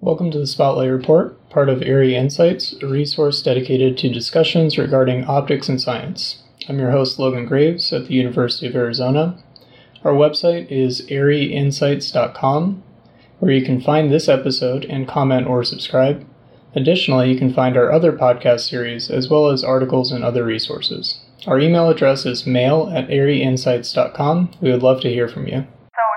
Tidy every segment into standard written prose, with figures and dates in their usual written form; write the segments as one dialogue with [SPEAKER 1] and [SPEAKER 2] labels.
[SPEAKER 1] Welcome to the Spotlight Report, part of ARRI Insights, a resource dedicated to discussions regarding optics and science. I'm your host, Logan Graves at the University of Arizona. Our website is arriinsights.com, where you can find this episode and comment or subscribe. Additionally, you can find our other podcast series, as well as articles and other resources. Our email address is mail@arriinsights.com. We would love to hear from you.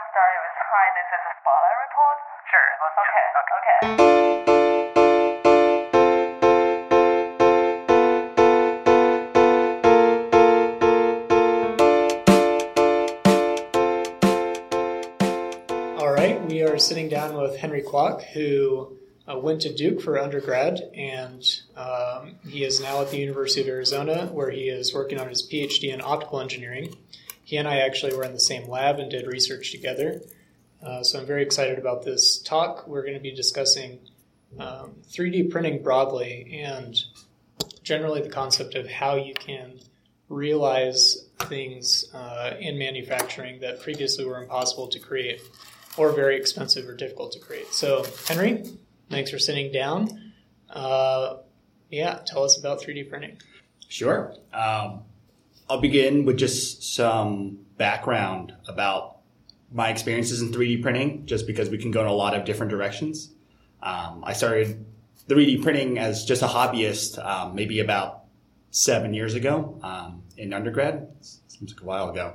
[SPEAKER 1] We are sitting down with Henry Kwok, who went to Duke for undergrad, and he is now at the University of Arizona, where he is working on his PhD in optical engineering. He and I actually were in the same lab and did research together, so I'm very excited about this talk. We're going to be discussing 3D printing broadly and generally the concept of how you can realize things in manufacturing that previously were impossible to create, or very expensive or difficult to create. So, Henry, thanks for sitting down. Tell us about 3D printing.
[SPEAKER 2] Sure. I'll begin with just some background about my experiences in 3D printing, just because we can go in a lot of different directions. I started 3D printing as just a hobbyist maybe about 7 years ago in undergrad. Seems like a while ago.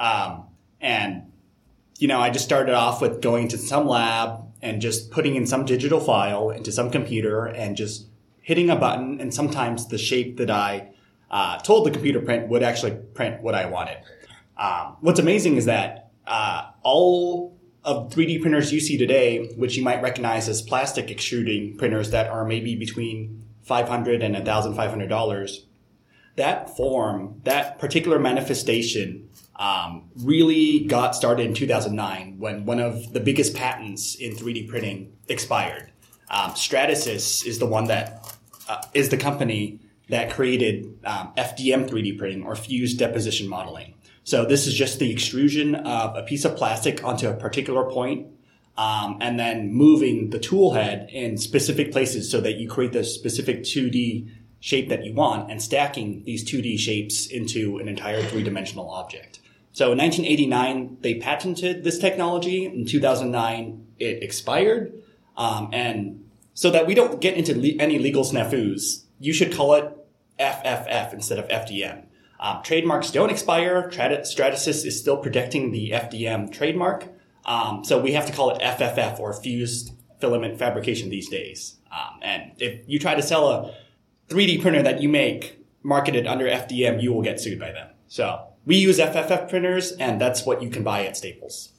[SPEAKER 2] I just started off with going to some lab and just putting in some digital file into some computer and just hitting a button. And sometimes the shape that I told the computer print would actually print what I wanted. What's amazing is that all of 3D printers you see today, which you might recognize as plastic extruding printers that are maybe between $500 and $1,500, that form, that particular manifestation really got started in 2009 when one of the biggest patents in 3D printing expired. Stratasys is the one that is the company that created FDM 3D printing, or fused deposition modeling. So this is just the extrusion of a piece of plastic onto a particular point, and then moving the tool head in specific places so that you create the specific 2D shape that you want, and stacking these 2D shapes into an entire three-dimensional object. So in 1989, they patented this technology. In 2009, it expired. And so that we don't get into any legal snafus, you should call it FFF instead of FDM. Trademarks don't expire. Stratasys is still protecting the FDM trademark. So we have to call it FFF, or fused filament fabrication, these days. And if you try to sell a 3D printer that you make marketed under FDM, you will get sued by them. So we use FFF printers, and that's what you can buy at Staples.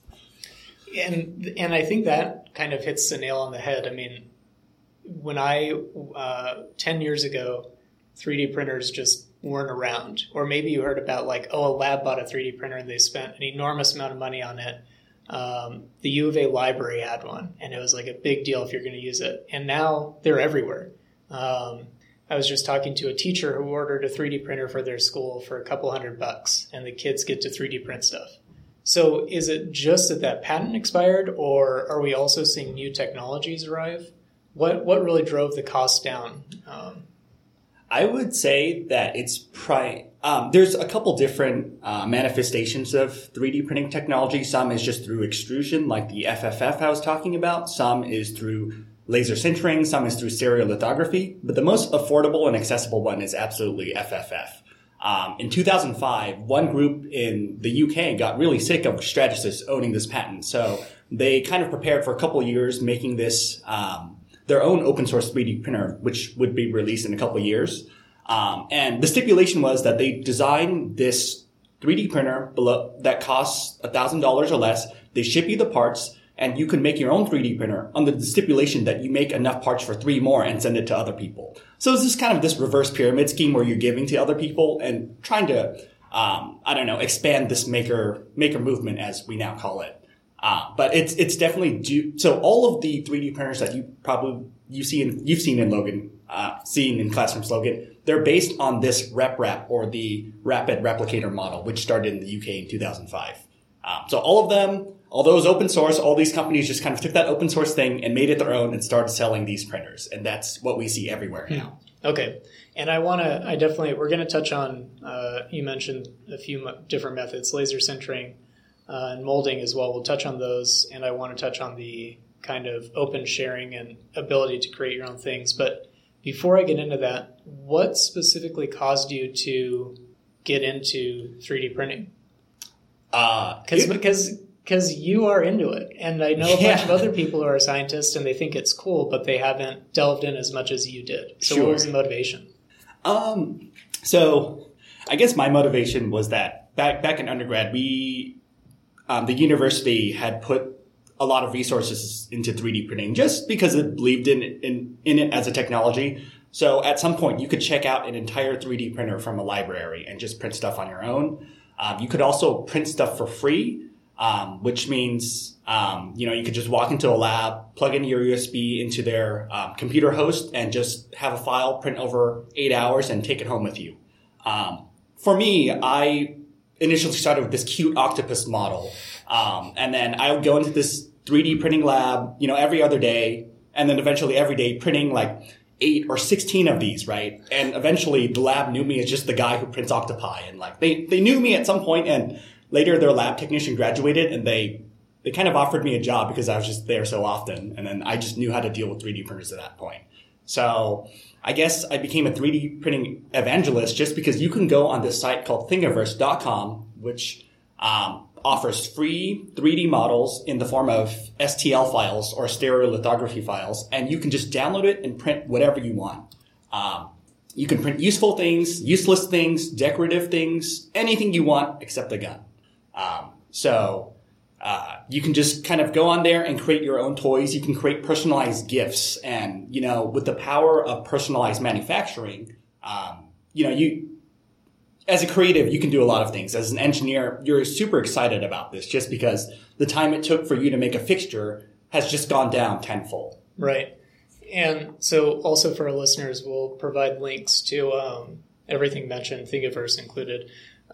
[SPEAKER 1] And I think that kind of hits the nail on the head. I mean, when 10 years ago, 3D printers just weren't around. Or maybe you heard about a lab bought a 3D printer and they spent an enormous amount of money on it. The U of A library had one, and it was like a big deal if you're going to use it. And now they're everywhere. I was just talking to a teacher who ordered a 3D printer for their school for a couple $100, and the kids get to 3D print stuff. So is it just that patent expired, or are we also seeing new technologies arrive? What really drove the cost down?
[SPEAKER 2] I would say that it's there's a couple different manifestations of 3D printing technology. Some is just through extrusion, like the FFF I was talking about. Some is through laser sintering, some is through stereolithography, but the most affordable and accessible one is absolutely FFF. In 2005, one group in the UK got really sick of Stratasys owning this patent, so they kind of prepared for a couple of years making this their own open source 3D printer, which would be released in a couple of years. And the stipulation was that they designed this 3D printer that costs $1,000 or less. They ship you the parts, and you can make your own 3D printer under the stipulation that you make enough parts for 3 more and send it to other people. So it's just kind of this reverse pyramid scheme where you're giving to other people and trying to, expand this maker movement, as we now call it. But it's definitely so all of the 3D printers that you've seen in Logan, seen in Classroom Slogan, they're based on this RepRap, or the Rapid Replicator model, which started in the UK in 2005. So all although it was open source, all these companies just kind of took that open source thing and made it their own and started selling these printers. And that's what we see everywhere now.
[SPEAKER 1] Okay. And we're going to touch on, you mentioned a few different methods, laser sintering and molding as well. We'll touch on those. And I want to touch on the kind of open sharing and ability to create your own things. But before I get into that, what specifically caused you to get into 3D printing? Because you are into it. And I know a bunch of other people who are scientists and they think it's cool, but they haven't delved in as much as you did. So What was the motivation?
[SPEAKER 2] So I guess my motivation was that back in undergrad, the university had put a lot of resources into 3D printing just because it believed in it as a technology. So at some point, you could check out an entire 3D printer from a library and just print stuff on your own. You could also print stuff for free, which means, you could just walk into a lab, plug in your USB into their computer host, and just have a file print over 8 hours and take it home with you. For me, I initially started with this cute octopus model. And then I would go into this 3D printing lab, every other day, and then eventually every day printing like 8 or 16 of these, right? And eventually the lab knew me as just the guy who prints octopi. And like they knew me at some point, and later their lab technician graduated and they kind of offered me a job because I was just there so often. And then I just knew how to deal with 3D printers at that point. So I guess I became a 3D printing evangelist just because you can go on this site called thingiverse.com, which offers free 3D models in the form of STL files or stereolithography files, and you can just download it and print whatever you want. You can print useful things, useless things, decorative things, anything you want except a gun. You can just kind of go on there and create your own toys. You can create personalized gifts. And, with the power of personalized manufacturing, as a creative, you can do a lot of things. As an engineer, you're super excited about this just because the time it took for you to make a fixture has just gone down tenfold.
[SPEAKER 1] Right. And so also for our listeners, we'll provide links to everything mentioned, Thingiverse included.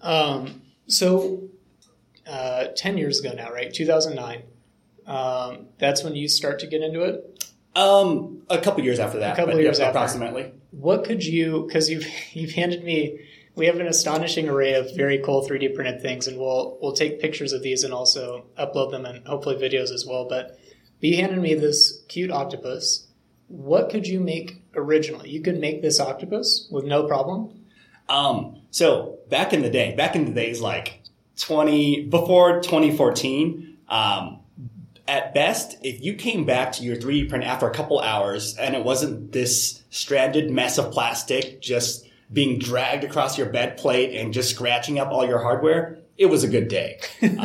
[SPEAKER 1] 10 years ago now, right? 2009. That's when you start to get into it?
[SPEAKER 2] A couple years after that. Approximately.
[SPEAKER 1] What could you, because you've handed me, we have an astonishing array of very cool 3D printed things, and we'll take pictures of these and also upload them and hopefully videos as well. But you handed me this cute octopus. What could you make originally? You could make this octopus with no problem?
[SPEAKER 2] So back in the days like before 2014, at best, if you came back to your 3D print after a couple hours and it wasn't this stranded mess of plastic just being dragged across your bed plate and just scratching up all your hardware, it was a good day.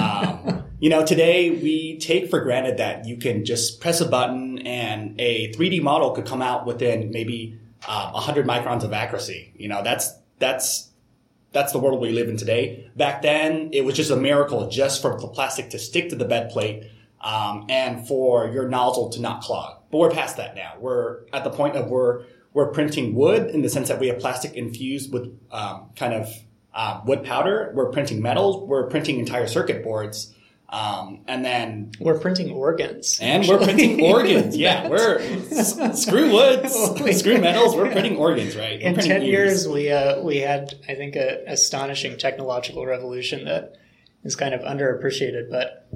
[SPEAKER 2] Today we take for granted that you can just press a button and a 3D model could come out within maybe 100 microns of accuracy. That's the world we live in today. Back then, it was just a miracle just for the plastic to stick to the bed plate and for your nozzle to not clog. But we're past that now. We're at the point of we're printing wood in the sense that we have plastic infused with wood powder. We're printing metals. We're printing entire circuit boards. And then
[SPEAKER 1] we're printing organs.
[SPEAKER 2] And we're printing organs. Yeah, we're screw woods, screw metals. We're printing organs, right?
[SPEAKER 1] In 10 years, we had, I think, an astonishing technological revolution that is kind of underappreciated. But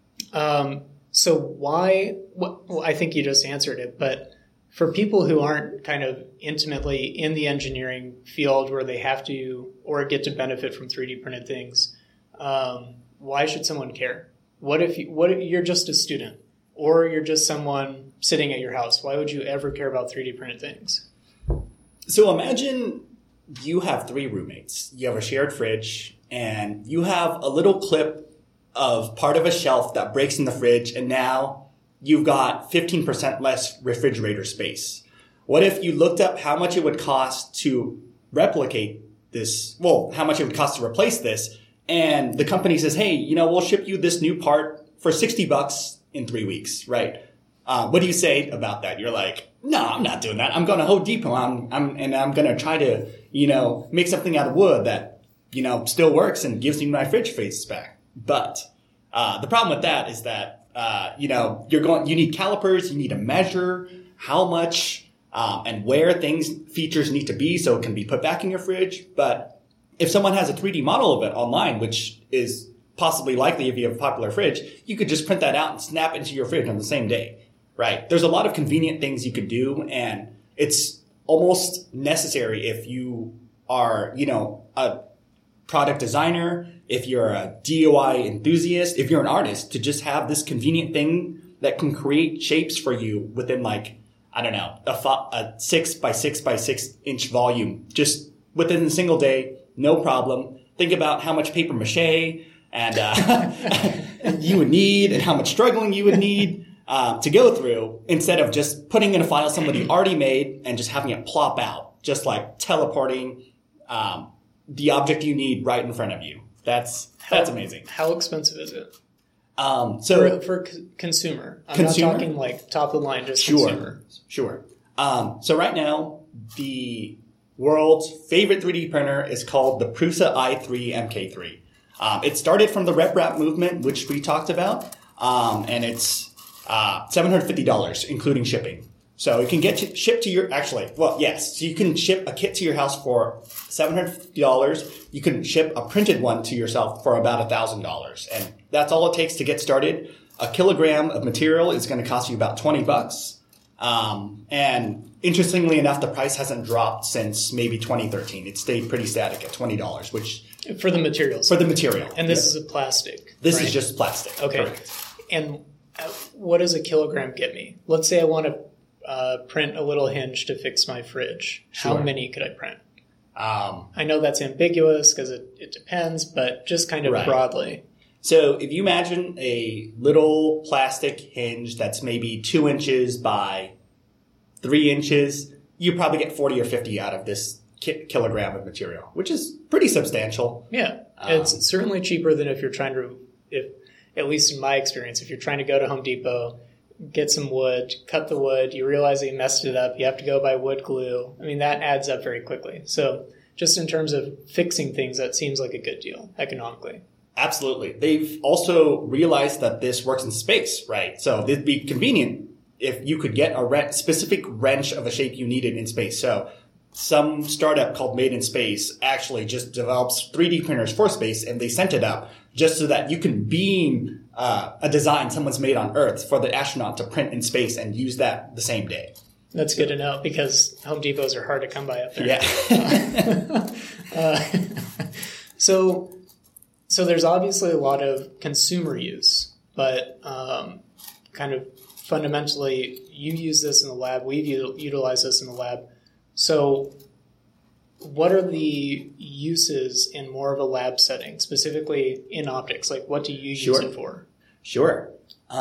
[SPEAKER 1] so why? Well, I think you just answered it. But for people who aren't kind of intimately in the engineering field where they have to or get to benefit from 3D printed things, why should someone care? What if you're just a student or you're just someone sitting at your house? Why would you ever care about 3D printed things?
[SPEAKER 2] So imagine you have 3 roommates. You have a shared fridge and you have a little clip of part of a shelf that breaks in the fridge, and now you've got 15% less refrigerator space. What if you looked up how much it would cost to replicate this? Well, how much it would cost to replace this? And the company says, hey, we'll ship you this new part for $60 in 3 weeks, right? What do you say about that? You're like, no, I'm not doing that. I'm going to Home Depot. I'm going to try to, make something out of wood that, still works and gives me my fridge space back. But The problem with that is that, you need calipers, you need to measure how much and where features need to be so it can be put back in your fridge. But if someone has a 3D model of it online, which is possibly likely if you have a popular fridge, you could just print that out and snap into your fridge on the same day, right? There's a lot of convenient things you could do, and it's almost necessary if you are, a product designer, if you're a DIY enthusiast, if you're an artist, to just have this convenient thing that can create shapes for you within a 6 by 6 by 6 inch volume, just within a single day, no problem. Think about how much paper mache and you would need and how much struggling you would need to go through, instead of just putting in a file somebody already made and just having it plop out, just like teleporting the object you need right in front of you. That's amazing.
[SPEAKER 1] How expensive is it? For consumer. I'm not talking like top of the line, just consumer.
[SPEAKER 2] Sure. So right now, the world's favorite 3D printer is called the Prusa i3 MK3. It started from the RepRap movement, which we talked about, and it's $750, including shipping. So it can get shipped to so you can ship a kit to your house for $750. You can ship a printed one to yourself for about $1,000. And that's all it takes to get started. A kilogram of material is going to cost you about $20. And interestingly enough, the price hasn't dropped since maybe 2013. It stayed pretty static at $20, which...
[SPEAKER 1] For the materials.
[SPEAKER 2] For the material.
[SPEAKER 1] And this is a plastic.
[SPEAKER 2] This is just plastic.
[SPEAKER 1] Okay. Correct. And what does a kilogram get me? Let's say I want to print a little hinge to fix my fridge. Sure. How many could I print? I know that's ambiguous because it depends, but just kind of broadly.
[SPEAKER 2] So if you imagine a little plastic hinge that's maybe 2 inches by 3 inches, you probably get 40 or 50 out of this kilogram of material, which is pretty substantial.
[SPEAKER 1] Yeah. It's certainly cheaper than if you're trying to, at least in my experience, if you're trying to go to Home Depot, get some wood, cut the wood, you realize that you messed it up, you have to go buy wood glue. I mean, that adds up very quickly. So just in terms of fixing things, that seems like a good deal economically.
[SPEAKER 2] Absolutely. They've also realized that this works in space, right? So it'd be convenient if you could get a specific wrench of a shape you needed in space. So some startup called Made in Space actually just develops 3D printers for space, and they sent it up just so that you can beam a design someone's made on Earth for the astronaut to print in space and use that the same day.
[SPEAKER 1] That's good to know, because Home Depots are hard to come by up there.
[SPEAKER 2] Yeah.
[SPEAKER 1] So there's obviously a lot of consumer use, but kind of fundamentally, you use this in the lab, we've utilized this in the lab. So what are the uses in more of a lab setting, specifically in optics? Like, what do you use it for?
[SPEAKER 2] Sure.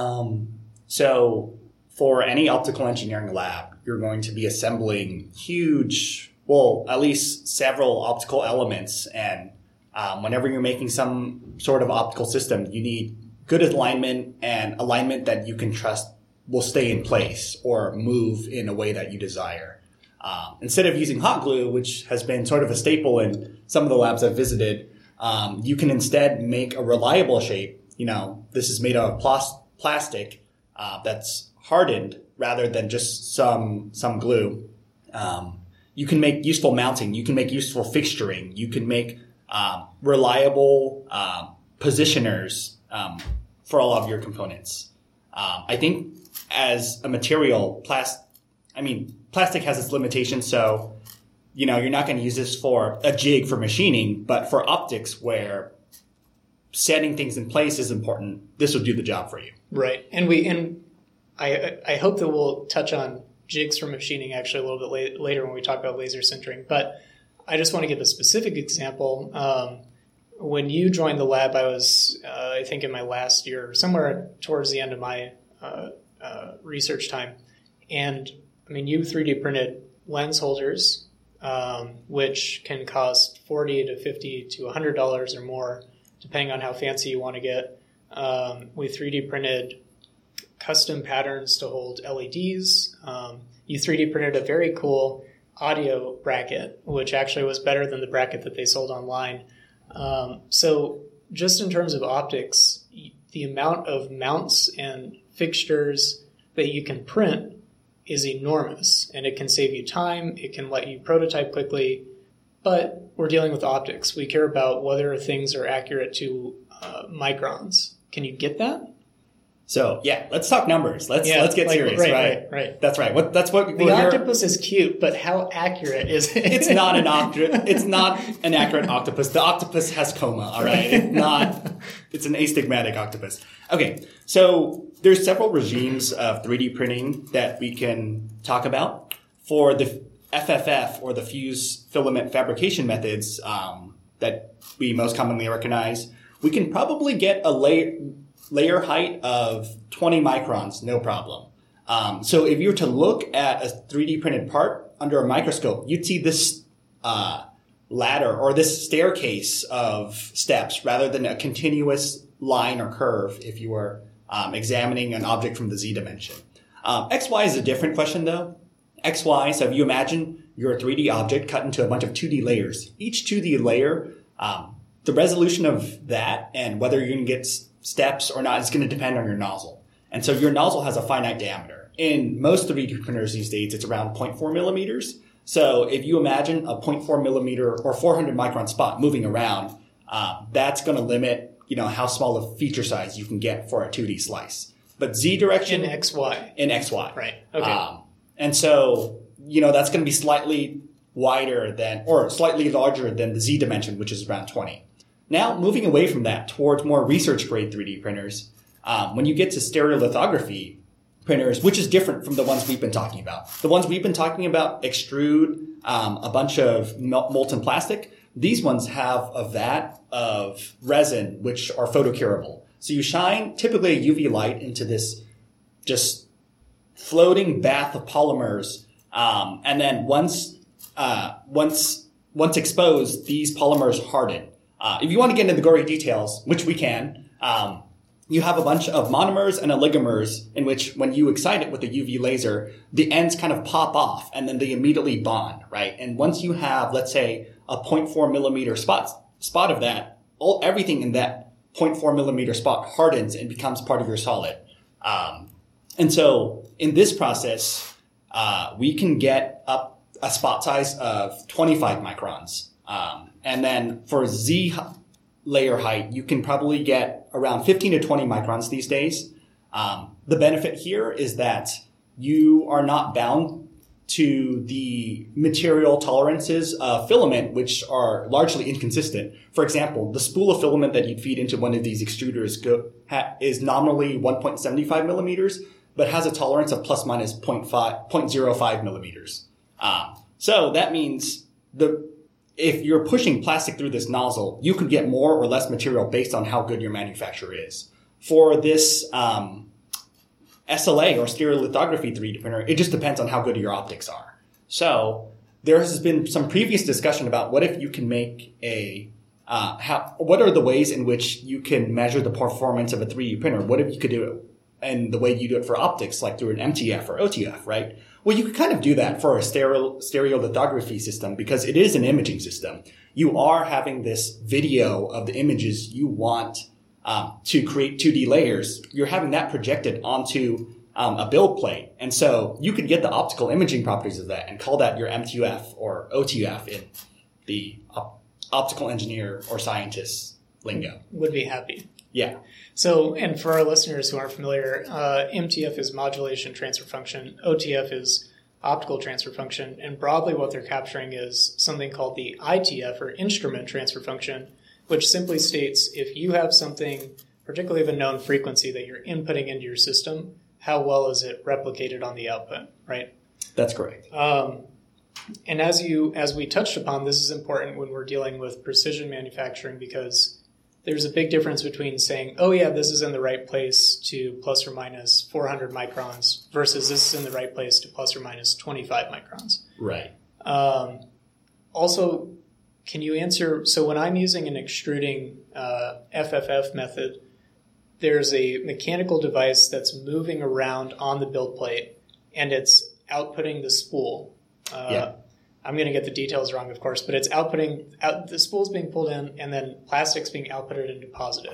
[SPEAKER 2] So for any optical engineering lab, you're going to be assembling at least several optical elements. And whenever you're making some sort of optical system, you need good alignment and alignment that you can trust will stay in place or move in a way that you desire. Instead of using hot glue, which has been sort of a staple in some of the labs I've visited, you can instead make a reliable shape. This is made out of plastic that's hardened rather than just some glue. You can make useful mounting. You can make useful fixturing. You can make reliable positioners for all of your components. I think as a material, plastic has its limitations, so you're not going to use this for a jig for machining, but for optics where setting things in place is important, this will do the job for you.
[SPEAKER 1] Right. And I hope that we'll touch on jigs for machining actually a little bit later when we talk about laser sintering, but I just want to give a specific example. When you joined the lab, I was, I think in my last year, somewhere towards the end of my research time, and you 3D printed lens holders, which can cost $40 to $50 to $100 or more, depending on how fancy you want to get. We 3D printed custom patterns to hold LEDs. You 3D printed a very cool audio bracket, which actually was better than the bracket that they sold online. So just in terms of optics, the amount of mounts and fixtures that you can print is enormous, and it can save you time, it can let you prototype quickly, but we're dealing with optics. We care about whether things are accurate to microns. Can you get that?
[SPEAKER 2] So yeah, let's talk numbers. Let's get serious,
[SPEAKER 1] right.
[SPEAKER 2] That's right. That's what
[SPEAKER 1] the octopus is cute, but how accurate is it?
[SPEAKER 2] It's not an accurate octopus. The octopus has coma. All right, it's an astigmatic octopus. Okay, so there's several regimes of 3D printing that we can talk about. For the FFF, or the fused filament fabrication methods that we most commonly recognize, we can probably get a layer height of 20 microns, no problem. So if you were to look at a 3D printed part under a microscope, you'd see this ladder or this staircase of steps rather than a continuous line or curve if you were examining an object from the Z dimension. XY is a different question though. XY, so if you imagine your 3D object cut into a bunch of 2D layers. Each 2D layer, the resolution of that and whether you're going to get steps or not is going to depend on your nozzle. And so your nozzle has a finite diameter. In most 3D printers these days, it's around 0.4 millimeters. So if you imagine a 0.4 millimeter or 400 micron spot moving around, that's going to limit, how small a feature size you can get for a 2D slice. But Z direction...
[SPEAKER 1] In XY.
[SPEAKER 2] In XY.
[SPEAKER 1] Right. Okay.
[SPEAKER 2] And so, that's going to be slightly wider than, or slightly larger than the Z dimension, which is around 20. Now, moving away from that towards more research-grade 3D printers, when you get to stereolithography printers, which is different from the ones we've been talking about. The ones we've been talking about extrude a bunch of molten plastic. These ones have a vat of resin, which are photocurable. So you shine typically a UV light into this just floating bath of polymers, and then once exposed, these polymers harden. If you want to get into the gory details, which we can, you have a bunch of monomers and oligomers in which when you excite it with a UV laser, the ends kind of pop off and then they immediately bond, right? And once you have, let's say, a 0.4 millimeter spot of that, everything in that 0.4 millimeter spot hardens and becomes part of your solid. And so in this process, we can get up a spot size of 25 microns. And then for Z layer height, you can probably get around 15 to 20 microns these days. The benefit here is that you are not bound to the material tolerances of filament, which are largely inconsistent. For example, the spool of filament that you'd feed into one of these extruders is nominally 1.75 millimeters, but has a tolerance of plus minus 0.05 millimeters. So that means if you're pushing plastic through this nozzle, you could get more or less material based on how good your manufacturer is. For this SLA or stereolithography 3D printer, it just depends on how good your optics are. So there has been some previous discussion about what if you can make what are the ways in which you can measure the performance of a 3D printer? What if you could do it and the way you do it for optics, like through an MTF or OTF, right? Well, you could kind of do that for a stereolithography system because it is an imaging system. You are having this video of the images you want to create 2D layers. You're having that projected onto a build plate. And so you could get the optical imaging properties of that and call that your MTF or OTF in the optical engineer or scientist lingo.
[SPEAKER 1] Would be happy.
[SPEAKER 2] Yeah.
[SPEAKER 1] So, and for our listeners who aren't familiar, MTF is modulation transfer function. OTF is optical transfer function. And broadly what they're capturing is something called the ITF or instrument transfer function, which simply states if you have something, particularly of a known frequency that you're inputting into your system, how well is it replicated on the output, right?
[SPEAKER 2] That's correct.
[SPEAKER 1] And as we touched upon, this is important when we're dealing with precision manufacturing because there's a big difference between saying, oh yeah, this is in the right place to plus or minus 400 microns versus this is in the right place to plus or minus 25 microns.
[SPEAKER 2] Right.
[SPEAKER 1] Also, can you answer, so when I'm using an extruding FFF method, there's a mechanical device that's moving around on the build plate and it's outputting the spool.
[SPEAKER 2] Yeah.
[SPEAKER 1] I'm going to get the details wrong, of course, but it's outputting, the spool's being pulled in and then plastic's being outputted and deposited.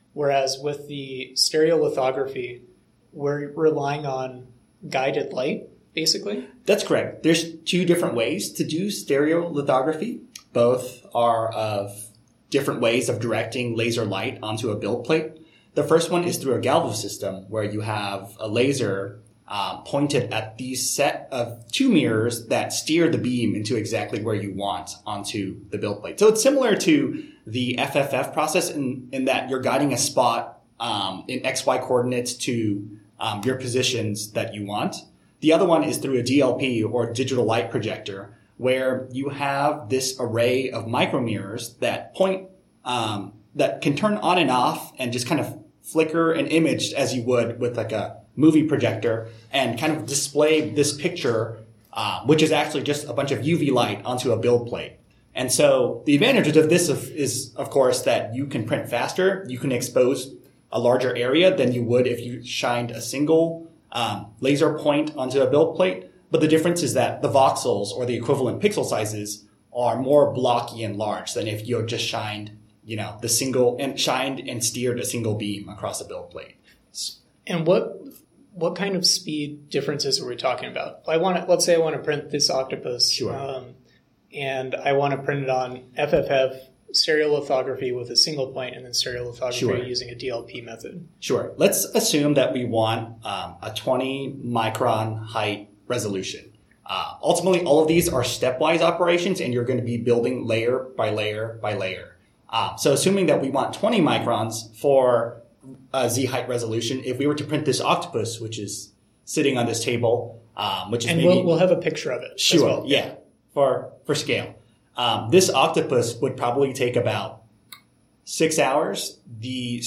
[SPEAKER 1] Whereas with the stereolithography, we're relying on guided light, basically.
[SPEAKER 2] That's correct. There's two different ways to do stereolithography. Both are of different ways of directing laser light onto a build plate. The first one is through a galvo system where you have a laser pointed at the set of two mirrors that steer the beam into exactly where you want onto the build plate. So it's similar to the FFF process in that you're guiding a spot in XY coordinates to your positions that you want. The other one is through a DLP or digital light projector where you have this array of micromirrors that that can turn on and off and just kind of flicker an image as you would with like a movie projector and kind of display this picture, which is actually just a bunch of UV light onto a build plate. And so the advantages of this is, of course, that you can print faster. You can expose a larger area than you would if you shined a single laser point onto a build plate. But the difference is that the voxels or the equivalent pixel sizes are more blocky and large than if you just shined, shined and steered a single beam across a build plate.
[SPEAKER 1] And what kind of speed differences are we talking about? Let's say I want to print this octopus.
[SPEAKER 2] Sure.
[SPEAKER 1] And I want to print it on FFF stereolithography with a single point and then stereolithography using a DLP method.
[SPEAKER 2] Sure. Let's assume that we want a 20 micron height resolution. Ultimately, all of these are stepwise operations, and you're going to be building layer by layer by layer. So assuming that we want 20 microns for a Z height resolution, if we were to print this octopus, which is sitting on this table, which is
[SPEAKER 1] we'll have a picture of it.
[SPEAKER 2] Sure.
[SPEAKER 1] As well.
[SPEAKER 2] Yeah. For scale. This octopus would probably take about 6 hours. The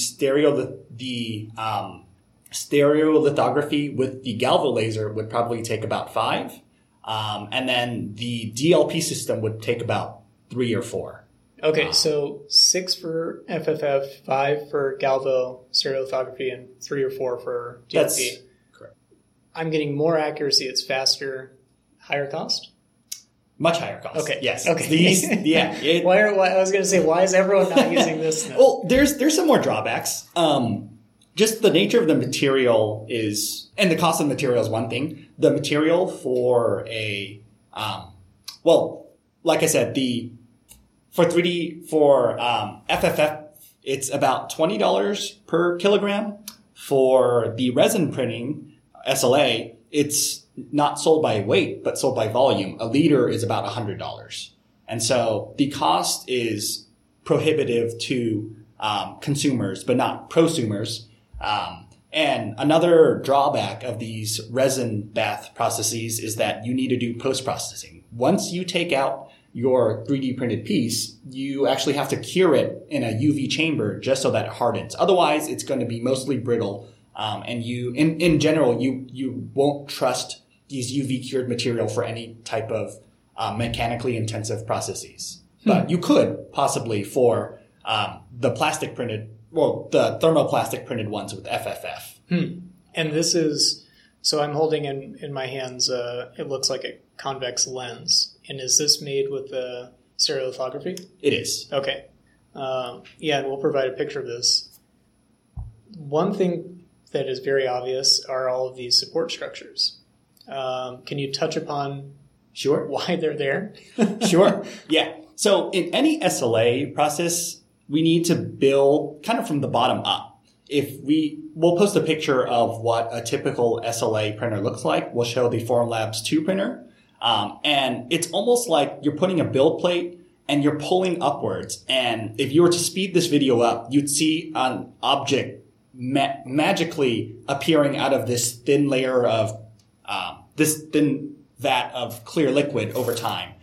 [SPEAKER 2] stereolithography with the galvo laser would probably take about 5. And then the DLP system would take about 3 or 4.
[SPEAKER 1] Okay, so 6 for FFF, 5 for galvo stereolithography, and 3 or 4 for DLP.
[SPEAKER 2] That's correct.
[SPEAKER 1] I'm getting more accuracy. It's faster, higher cost?
[SPEAKER 2] Much higher cost.
[SPEAKER 1] Okay.
[SPEAKER 2] Yes.
[SPEAKER 1] Okay. I was going to say, why is everyone not using this now?
[SPEAKER 2] Well, there's some more drawbacks. Just the nature of the material and the cost of the material is one thing. The material for like I said, for FFF, it's about $20 per kilogram. For the resin printing, SLA, it's not sold by weight, but sold by volume. A liter is about $100. And so the cost is prohibitive to consumers, but not prosumers. And another drawback of these resin bath processes is that you need to do post-processing. Once you take out your 3D printed piece, you actually have to cure it in a UV chamber just so that it hardens. Otherwise, it's going to be mostly brittle. And in general, you won't trust these UV cured material for any type of mechanically intensive processes. But you could possibly for the thermoplastic printed ones with FFF.
[SPEAKER 1] And this is, so I'm holding in my hands, it looks like a convex lens. And is this made with the stereolithography?
[SPEAKER 2] It is.
[SPEAKER 1] Okay. And we'll provide a picture of this. One thing that is very obvious are all of these support structures. Can you touch upon why they're there?
[SPEAKER 2] Sure. Yeah. So in any SLA process, we need to build kind of from the bottom up. We'll post a picture of what a typical SLA printer looks like. We'll show the Formlabs 2 printer. And it's almost like you're putting a build plate and you're pulling upwards. And if you were to speed this video up, you'd see an object magically appearing out of this thin layer of this thin vat of clear liquid over time.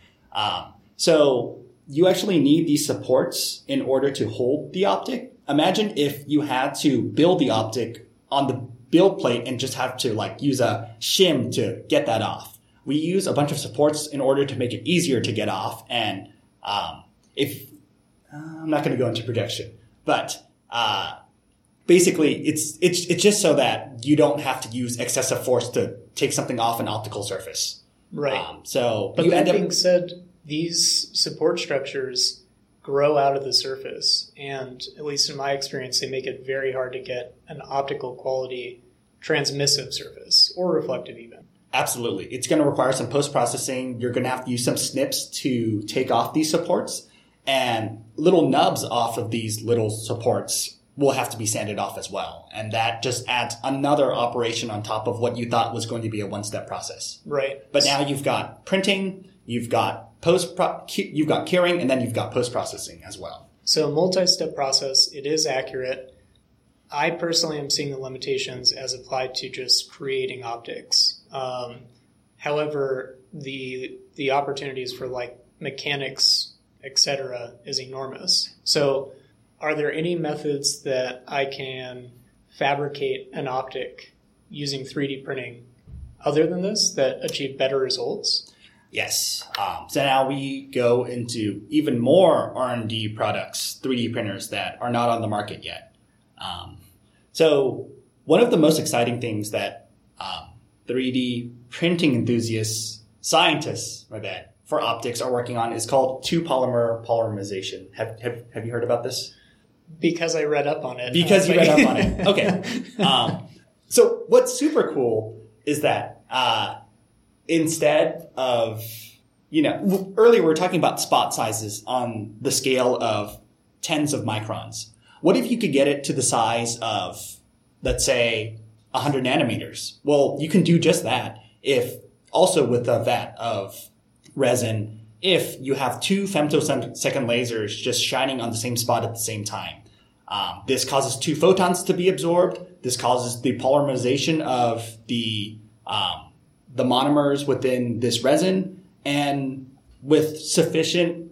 [SPEAKER 2] So you actually need these supports in order to hold the optic. Imagine if you had to build the optic on the build plate and just have to use a shim to get that off. We use a bunch of supports in order to make it easier to get off. And I'm not going to go into projection, but basically it's just so that you don't have to use excessive force to take something off an optical surface.
[SPEAKER 1] Right.
[SPEAKER 2] But
[SPEAKER 1] that being said, these support structures grow out of the surface. And at least in my experience, they make it very hard to get an optical quality transmissive surface or reflective even.
[SPEAKER 2] Absolutely. It's going to require some post-processing. You're going to have to use some snips to take off these supports, and little nubs off of these little supports will have to be sanded off as well. And that just adds another operation on top of what you thought was going to be a one-step process.
[SPEAKER 1] Right.
[SPEAKER 2] But now you've got printing, you've got you've got curing, and then you've got post-processing as well.
[SPEAKER 1] So a multi-step process, it is accurate. I personally am seeing the limitations as applied to just creating optics. However, the opportunities for like mechanics, etc., is enormous. So are there any methods that I can fabricate an optic using 3D printing other than this that achieve better results?
[SPEAKER 2] Yes. So now we go into even more R&D products, 3D printers that are not on the market yet. So one of the most exciting things that 3D printing enthusiasts, scientists, for optics are working on is called two-polymer polymerization. Have you heard about this?
[SPEAKER 1] Because I read up on it.
[SPEAKER 2] Because you read up on it. Okay. So what's super cool is that instead of, earlier we were talking about spot sizes on the scale of tens of microns. What if you could get it to the size of, let's say, 100 nanometers? Well, you can do just that if also with a vat of resin, if you have two femtosecond lasers just shining on the same spot at the same time. This causes two photons to be absorbed. This causes the polymerization of the monomers within this resin, and with sufficient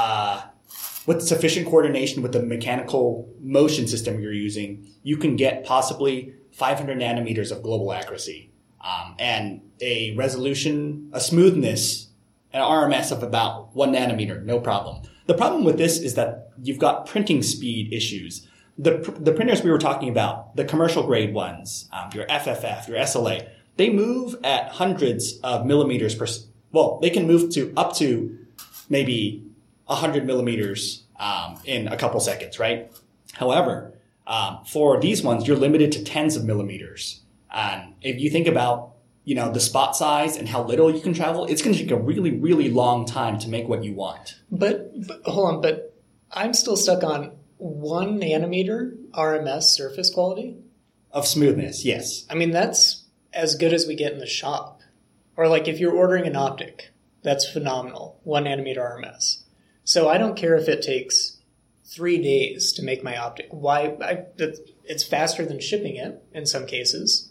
[SPEAKER 2] coordination with the mechanical motion system you're using, you can get possibly 500 nanometers of global accuracy, and a resolution, a smoothness, an RMS of about 1 nanometer, no problem. The problem with this is that you've got printing speed issues. The printers we were talking about, the commercial grade ones, your FFF, your SLA, they move at hundreds of millimeters they can move to up to maybe 100 millimeters in a couple seconds, right? However, for these ones, you're limited to tens of millimeters. And if you think about, the spot size and how little you can travel, it's going to take a really, really long time to make what you want.
[SPEAKER 1] But hold on, but I'm still stuck on 1 nanometer RMS surface quality?
[SPEAKER 2] Of smoothness, yes.
[SPEAKER 1] I mean, that's as good as we get in the shop. Or like if you're ordering an optic, that's phenomenal, 1 nanometer RMS. So I don't care if it takes 3 days to make my optic. It's faster than shipping it in some cases,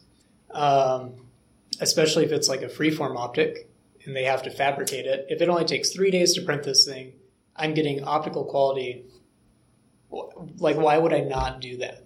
[SPEAKER 1] especially if it's like a freeform optic and they have to fabricate it. If it only takes 3 days to print this thing, I'm getting optical quality. Like, why would I not do that?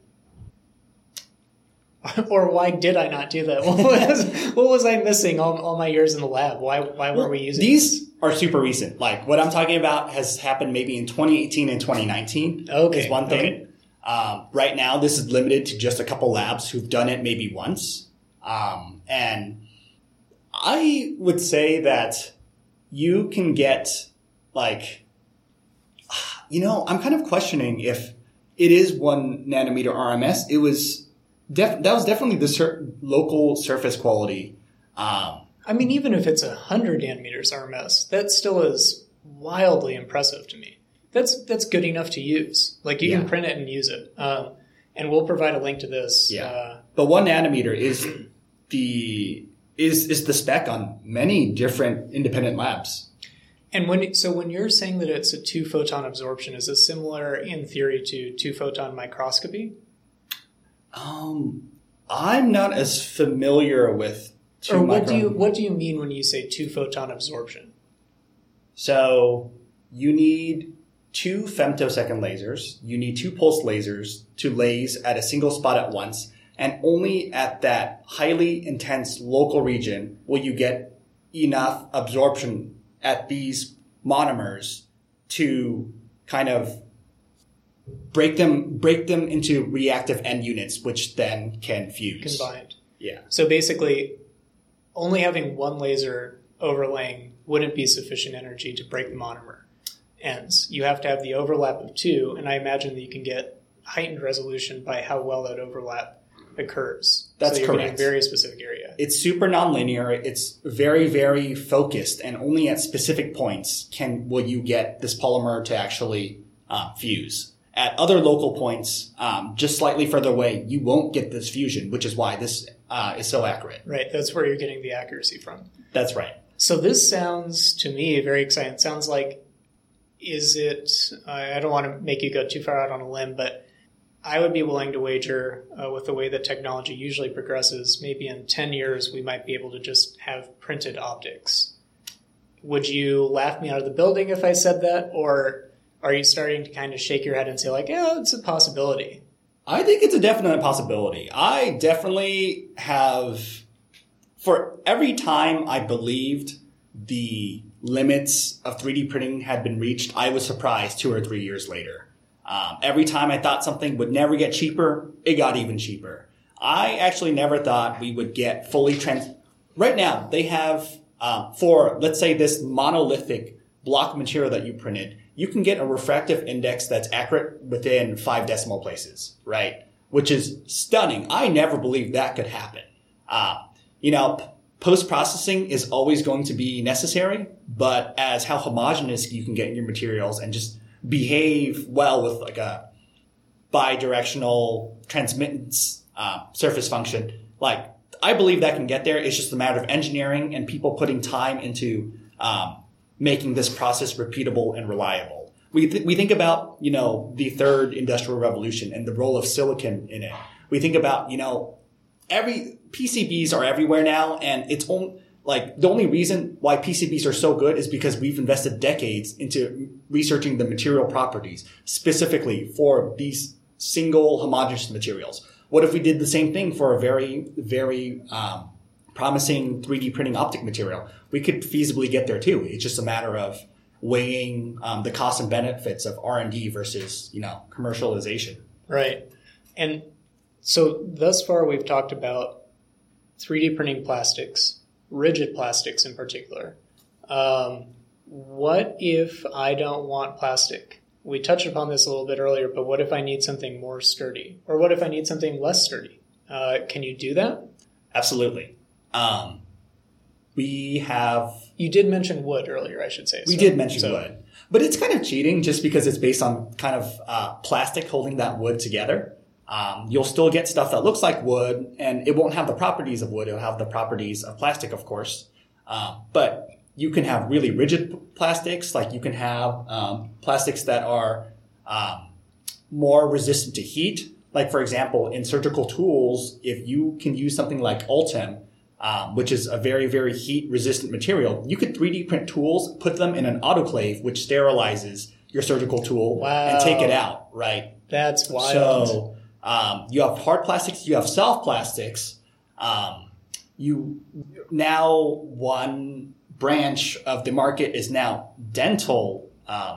[SPEAKER 1] Or why did I not do that? What was I missing all my years in the lab? Why weren't we using
[SPEAKER 2] these? Are super recent. Like what I'm talking about has happened maybe in 2018 and 2019.
[SPEAKER 1] Okay.
[SPEAKER 2] Is one thing. Okay. Right now, this is limited to just a couple labs who've done it maybe once. And I would say that you can get I'm kind of questioning if it is 1 nanometer RMS. It was that was definitely the local surface quality.
[SPEAKER 1] I mean, even if it's 100 nanometers RMS, that still is wildly impressive to me. That's good enough to use. Like you can print it and use it. And we'll provide a link to this.
[SPEAKER 2] Yeah. But 1 nanometer is the spec on many different independent labs.
[SPEAKER 1] And when you're saying that it's a 2-photon absorption, is this similar in theory to 2-photon microscopy?
[SPEAKER 2] I'm not as familiar with
[SPEAKER 1] what do you mean when you say 2-photon absorption?
[SPEAKER 2] So you need 2 femtosecond lasers. You need 2 pulse lasers to laze at a single spot at once. And only at that highly intense local region will you get enough absorption at these monomers to kind of break them into reactive end units, which then can fuse.
[SPEAKER 1] Combined.
[SPEAKER 2] Yeah.
[SPEAKER 1] So basically, only having one laser overlaying wouldn't be sufficient energy to break the monomer. ends. You have to have the overlap of two, and I imagine that you can get heightened resolution by how well that overlap occurs.
[SPEAKER 2] That's
[SPEAKER 1] so you're
[SPEAKER 2] correct.
[SPEAKER 1] getting a very specific area.
[SPEAKER 2] It's super nonlinear. It's very, very focused, and only at specific points will you get this polymer to actually fuse. At other local points, just slightly further away, you won't get this fusion, which is why this is so accurate.
[SPEAKER 1] Right, that's where you're getting the accuracy from.
[SPEAKER 2] That's right.
[SPEAKER 1] So this sounds, to me, very exciting. It sounds like, I don't want to make you go too far out on a limb, but I would be willing to wager with the way that technology usually progresses, maybe in 10 years we might be able to just have printed optics. Would you laugh me out of the building if I said that? Or are you starting to kind of shake your head and say like, yeah, it's a possibility?
[SPEAKER 2] I think it's a definite possibility. I definitely have, for every time I believed the limits of 3D printing had been reached, I was surprised 2 or 3 years later. Every time I thought something would never get cheaper, it got even cheaper. I actually never thought we would get fully Right now, they have, for, let's say, this monolithic block material that you printed, you can get a refractive index that's accurate within 5 decimal places, right? Which is stunning. I never believed that could happen. Post-processing is always going to be necessary, but as how homogeneous you can get in your materials and just behave well with like a bidirectional transmittance surface function, like I believe that can get there. It's just a matter of engineering and people putting time into making this process repeatable and reliable. We think about, the third industrial revolution and the role of silicon in it. We think about, every PCBs are everywhere now, and it's only the only reason why PCBs are so good is because we've invested decades into researching the material properties specifically for these single homogeneous materials. What if we did the same thing for a very, very promising 3D printing optic material? We could feasibly get there too. It's just a matter of weighing the costs and benefits of R&D versus, commercialization.
[SPEAKER 1] Right. And so thus far we've talked about 3D printing plastics, rigid plastics in particular. What if I don't want plastic? We touched upon this a little bit earlier, but what if I need something more sturdy? Or what if I need something less sturdy? Can you do that?
[SPEAKER 2] Absolutely.
[SPEAKER 1] You did mention wood earlier, I should say.
[SPEAKER 2] We did mention wood. But it's kind of cheating just because it's based on kind of plastic holding that wood together. You'll still get stuff that looks like wood, and it won't have the properties of wood. It'll have the properties of plastic, of course. But you can have really rigid plastics, like you can have plastics that are more resistant to heat. Like, for example, in surgical tools, if you can use something like Ultem, which is a very, very heat-resistant material, you could 3D print tools, put them in an autoclave, which sterilizes your surgical tool, and take it out, right?
[SPEAKER 1] That's wild.
[SPEAKER 2] So you have hard plastics, you have soft plastics. One branch of the market is now dental,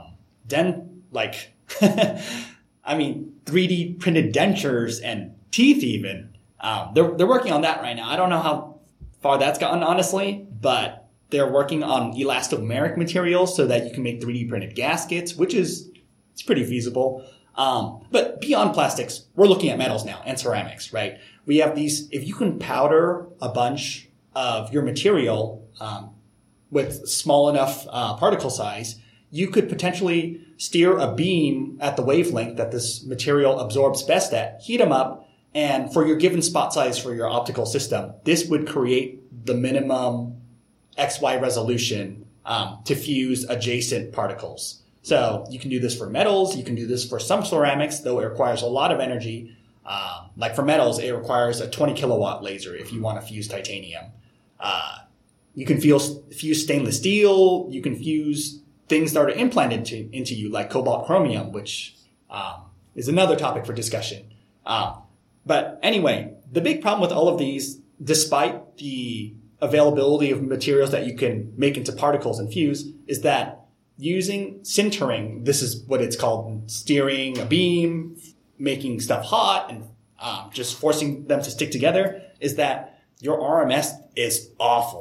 [SPEAKER 2] 3D printed dentures and teeth even. They're working on that right now. I don't know how far that's gotten, honestly, but they're working on elastomeric materials so that you can make 3D printed gaskets, it's pretty feasible. But beyond plastics, we're looking at metals now and ceramics, right? We have these, if you can powder a bunch of your material, with small enough, particle size, you could potentially steer a beam at the wavelength that this material absorbs best at, heat them up, and for your given spot size for your optical system, this would create the minimum XY resolution, to fuse adjacent particles. So you can do this for metals. You can do this for some ceramics, though it requires a lot of energy. Like for metals, it requires a 20 kilowatt laser if you want to fuse titanium. You can fuse stainless steel. You can fuse things that are implanted into you, like cobalt chromium, which is another topic for discussion. But anyway, the big problem with all of these, despite the availability of materials that you can make into particles and fuse, is that using sintering, this is what it's called, steering a beam, making stuff hot, and just forcing them to stick together, is that your RMS is awful.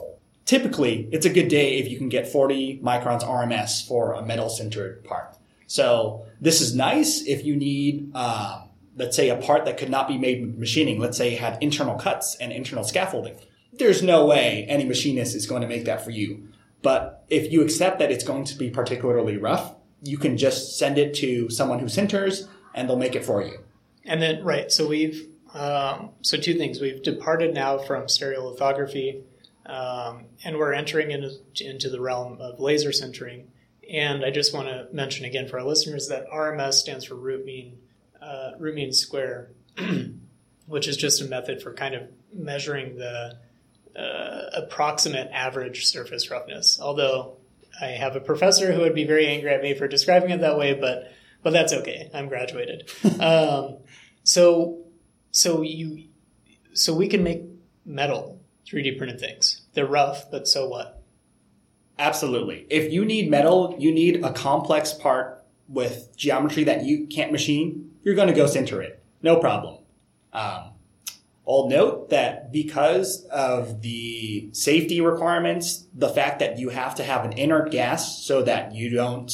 [SPEAKER 2] typically it's a good day if you can get 40 microns RMS for a metal sintered part. So this is nice if you need, let's say, a part that could not be made with machining. Let's say it had internal cuts and internal scaffolding. There's no way any machinist is going to make that for you. But if you accept that it's going to be particularly rough, you can just send it to someone who sinters and they'll make it for you.
[SPEAKER 1] And then, right, so so two things. We've departed now from stereolithography, and we're entering into the realm of laser sintering. And I just want to mention again for our listeners that RMS stands for root mean square, which is just a method for kind of measuring the approximate average surface roughness. Although I have a professor who would be very angry at me for describing it that way, but that's okay. I'm graduated. So we can make metal 3D printed things. They're rough, but so what?
[SPEAKER 2] Absolutely. If you need metal, you need a complex part with geometry that you can't machine, you're going to go sinter it. No problem. I'll note that because of the safety requirements, the fact that you have to have an inert gas so that you don't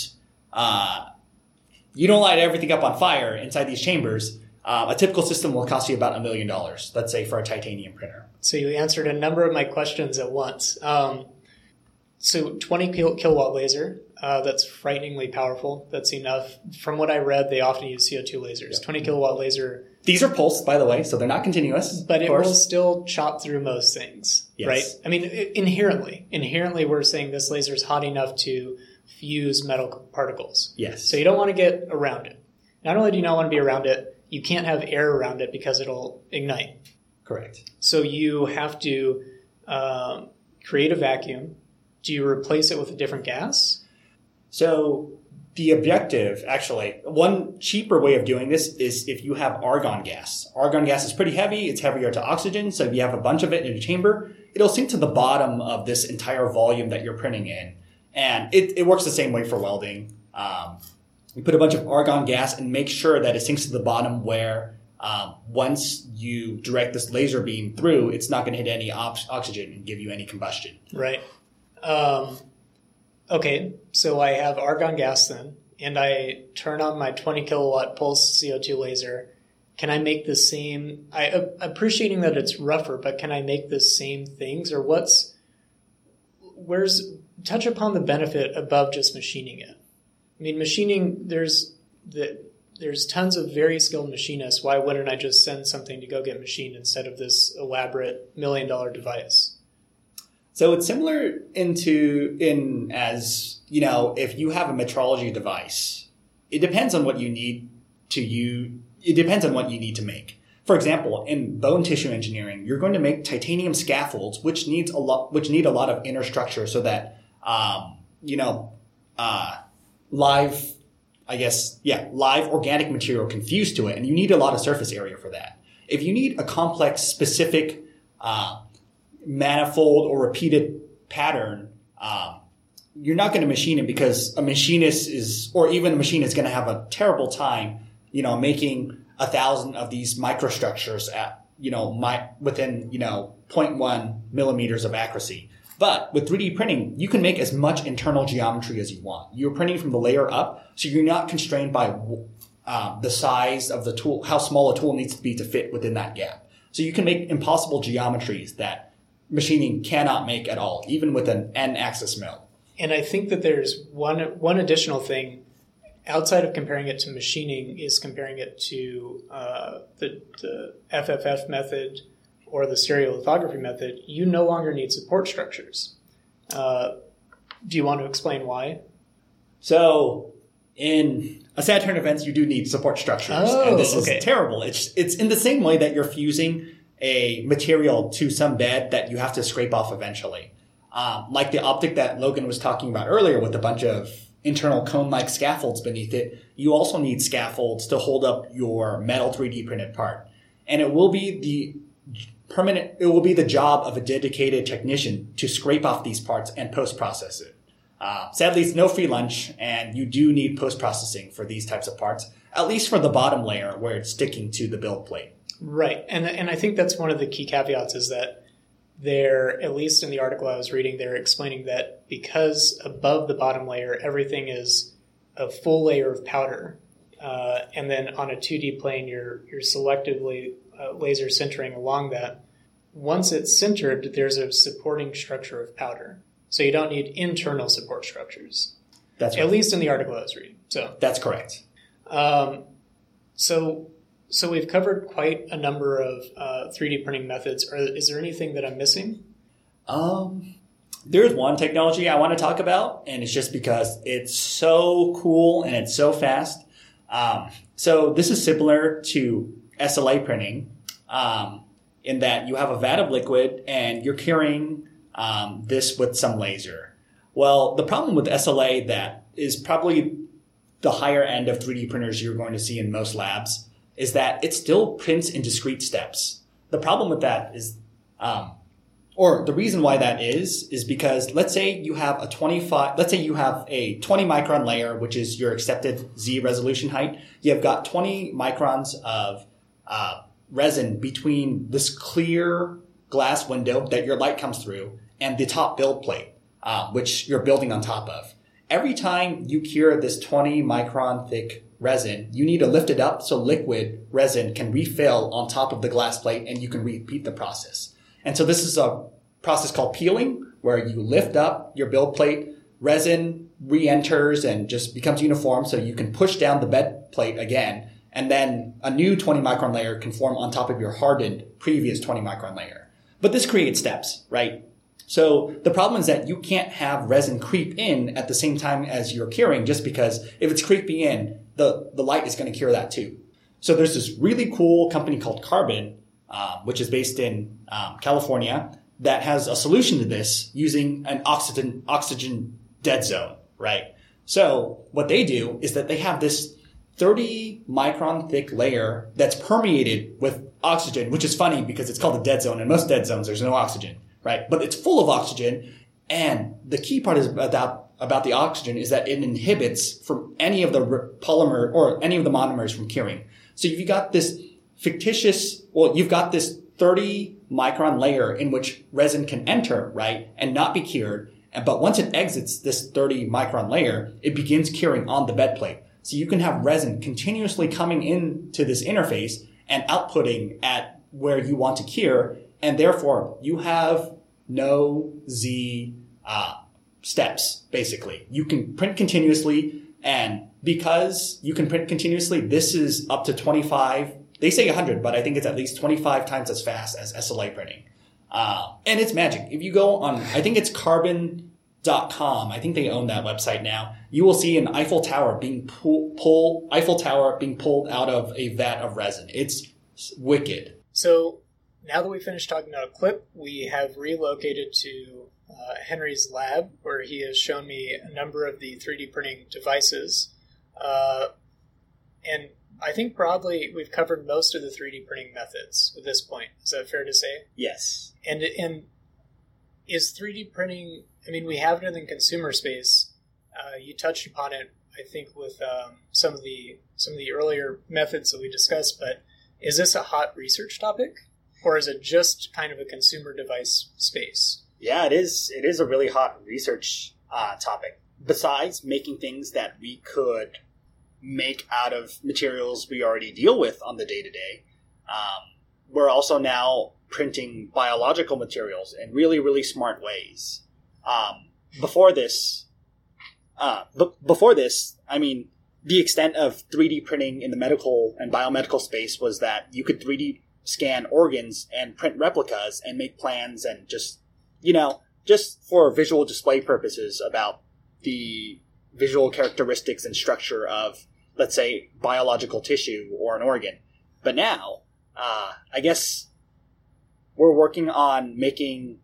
[SPEAKER 2] light everything up on fire inside these chambers, a typical system will cost you about $1 million, let's say, for a titanium printer.
[SPEAKER 1] So you answered a number of my questions at once. So 20 kilowatt laser, that's frighteningly powerful. That's enough. From what I read, they often use CO2 lasers. Yep. 20 kilowatt laser.
[SPEAKER 2] These are pulsed, by the way, so they're not continuous.
[SPEAKER 1] But it will still chop through most things, yes. Right? I mean, inherently, we're saying this laser is hot enough to fuse metal particles.
[SPEAKER 2] Yes.
[SPEAKER 1] So you don't want to get around it. Not only do you not want to be around it, you can't have air around it because it'll ignite.
[SPEAKER 2] Correct.
[SPEAKER 1] So you have to create a vacuum. Do you replace it with a different gas?
[SPEAKER 2] So the objective, actually, one cheaper way of doing this is if you have argon gas. Argon gas is pretty heavy. It's heavier to oxygen. So if you have a bunch of it in a chamber, it'll sink to the bottom of this entire volume that you're printing in. And it works the same way for welding. You put a bunch of argon gas and make sure that it sinks to the bottom where once you direct this laser beam through, it's not going to hit any oxygen and give you any combustion.
[SPEAKER 1] Right. Okay, so I have argon gas then, and I turn on my 20 kilowatt pulse CO2 laser. Can I make the same, appreciating that it's rougher, but can I make the same things? Or touch upon the benefit above just machining it. I mean, machining, there's tons of very skilled machinists. Why wouldn't I just send something to go get machined instead of this elaborate $1 million device?
[SPEAKER 2] So it's similar as, if you have a metrology device, it depends on what you need it depends on what you need to make. For example, in bone tissue engineering, you're going to make titanium scaffolds, which need a lot of inner structure so that, live organic material can fuse to it, and you need a lot of surface area for that. If you need a complex, specific, manifold or repeated pattern, you're not going to machine it because a machinist is going to have a terrible time, making 1,000 of these microstructures at, within, 0.1 millimeters of accuracy. But with 3D printing, you can make as much internal geometry as you want. You're printing from the layer up, so you're not constrained by the size of the tool, how small a tool needs to be to fit within that gap. So you can make impossible geometries that machining cannot make at all, even with an N-axis mill.
[SPEAKER 1] And I think that there's one additional thing outside of comparing it to machining is comparing it to the FFF method or the stereolithography method. You no longer need support structures. Do you want to explain why?
[SPEAKER 2] So in a Saturn events, you do need support structures. And this is terrible. It's in the same way that you're fusing a material to some bed that you have to scrape off eventually. Like the optic that Logan was talking about earlier with a bunch of internal cone-like scaffolds beneath it, you also need scaffolds to hold up your metal 3D printed part. And it will be the job of a dedicated technician to scrape off these parts and post-process it. Sadly, it's no free lunch, and you do need post-processing for these types of parts, at least for the bottom layer where it's sticking to the build plate.
[SPEAKER 1] Right. And I think that's one of the key caveats is that they're, at least in the article I was reading, they're explaining that because above the bottom layer, everything is a full layer of powder. And then on a 2D plane, you're selectively laser sintering along that. Once it's sintered, there's a supporting structure of powder. So you don't need internal support structures.
[SPEAKER 2] That's right.
[SPEAKER 1] At least in the article I was reading. So
[SPEAKER 2] that's correct.
[SPEAKER 1] So we've covered quite a number of 3D printing methods. Is there anything that I'm missing?
[SPEAKER 2] There's one technology I want to talk about, and it's just because it's so cool and it's so fast. So this is similar to SLA printing in that you have a vat of liquid and you're curing this with some laser. Well, the problem with SLA that is probably the higher end of 3D printers you're going to see in most labs is that it still prints in discrete steps. The problem with that is, or the reason why that is because let's say you have a 20 micron layer, which is your accepted Z resolution height. You've got 20 microns of resin between this clear glass window that your light comes through and the top build plate, which you're building on top of. Every time you cure this 20 micron thick resin, you need to lift it up so liquid resin can refill on top of the glass plate and you can repeat the process. And so this is a process called peeling, where you lift up your build plate, resin re-enters and just becomes uniform so you can push down the bed plate again, and then a new 20 micron layer can form on top of your hardened previous 20 micron layer. But this creates steps, right? So the problem is that you can't have resin creep in at the same time as you're curing, just because if it's creeping in, the light is going to cure that too. So there's this really cool company called Carbon, which is based in California, that has a solution to this using an oxygen dead zone, right? So what they do is that they have this 30 micron thick layer that's permeated with oxygen, which is funny because it's called a dead zone. In most dead zones, there's no oxygen, right? But it's full of oxygen. And the key part is about the oxygen is that it inhibits from any of the polymer or any of the monomers from curing. So you've got this you've got this 30 micron layer in which resin can enter, right? And not be cured. But once it exits this 30 micron layer, it begins curing on the bed plate. So you can have resin continuously coming into this interface and outputting at where you want to cure. And therefore you have no Z, steps, basically. You can print continuously, and because you can print continuously, this is up to 25, they say 100, but I think it's at least 25 times as fast as SLA printing. And it's magic. If you go on, I think it's carbon.com, I think they own that website now, you will see an Eiffel Tower being pulled out of a vat of resin. It's wicked.
[SPEAKER 1] So now that we finished talking about a clip, we have relocated to Henry's lab, where he has shown me a number of the 3D printing devices. And I think broadly we've covered most of the 3D printing methods at this point. Is that fair to say?
[SPEAKER 2] Yes.
[SPEAKER 1] And is 3D printing, I mean, we have it in the consumer space. You touched upon it, I think, with some of the earlier methods that we discussed, but is this a hot research topic? Or is it just kind of a consumer device space?
[SPEAKER 2] Yeah, it is. It is a really hot research topic. Besides making things that we could make out of materials we already deal with on the day-to-day, we're also now printing biological materials in really, really smart ways. Before this, I mean, the extent of 3D printing in the medical and biomedical space was that you could 3D scan organs and print replicas and make plans and just for visual display purposes about the visual characteristics and structure of, let's say, biological tissue or an organ. But now, I guess we're working on making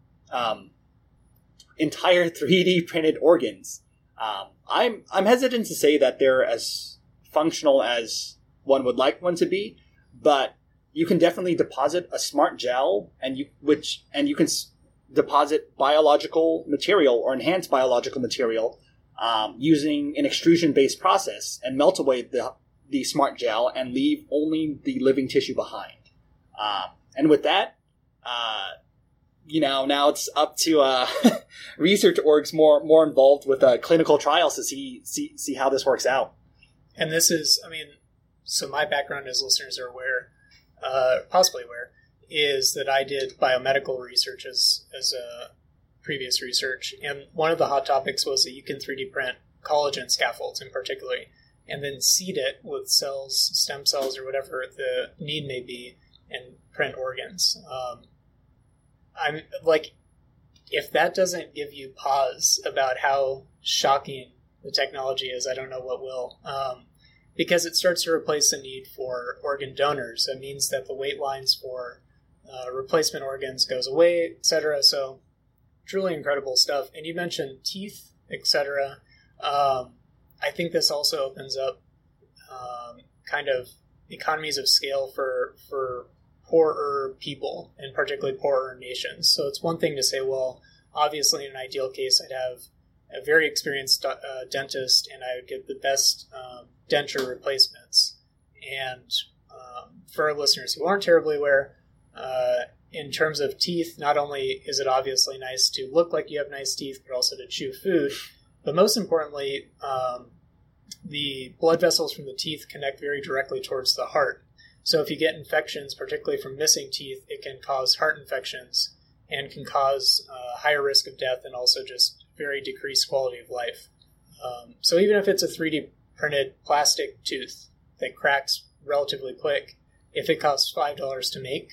[SPEAKER 2] entire 3D printed organs. I'm hesitant to say that they're as functional as one would like one to be, but you can definitely deposit a smart gel, and you can deposit biological material or enhance biological material using an extrusion-based process and melt away the smart gel and leave only the living tissue behind. And with that,
[SPEAKER 3] now it's up to research orgs more involved with clinical trials to see how this works out.
[SPEAKER 1] And this is, so my background, as listeners are aware, possibly aware, is that I did biomedical research as a previous research. And one of the hot topics was that you can 3D print collagen scaffolds in particular, and then seed it with cells, stem cells, or whatever the need may be, and print organs. I'm like, if that doesn't give you pause about how shocking the technology is, I don't know what will. Because it starts to replace the need for organ donors. It means that the wait lines for replacement organs goes away, etc. So truly incredible stuff. And you mentioned teeth, etc. I think this also opens up kind of economies of scale for poorer people, and particularly poorer nations. So it's one thing to say, well, obviously in an ideal case, I'd have a very experienced dentist, and I would get the best denture replacements. And for our listeners who aren't terribly aware, in terms of teeth, not only is it obviously nice to look like you have nice teeth, but also to chew food. But most importantly, the blood vessels from the teeth connect very directly towards the heart. So if you get infections, particularly from missing teeth, it can cause heart infections and can cause higher risk of death, and also just very decreased quality of life. So even if it's a 3D printed plastic tooth that cracks relatively quick, if it costs $5 to make,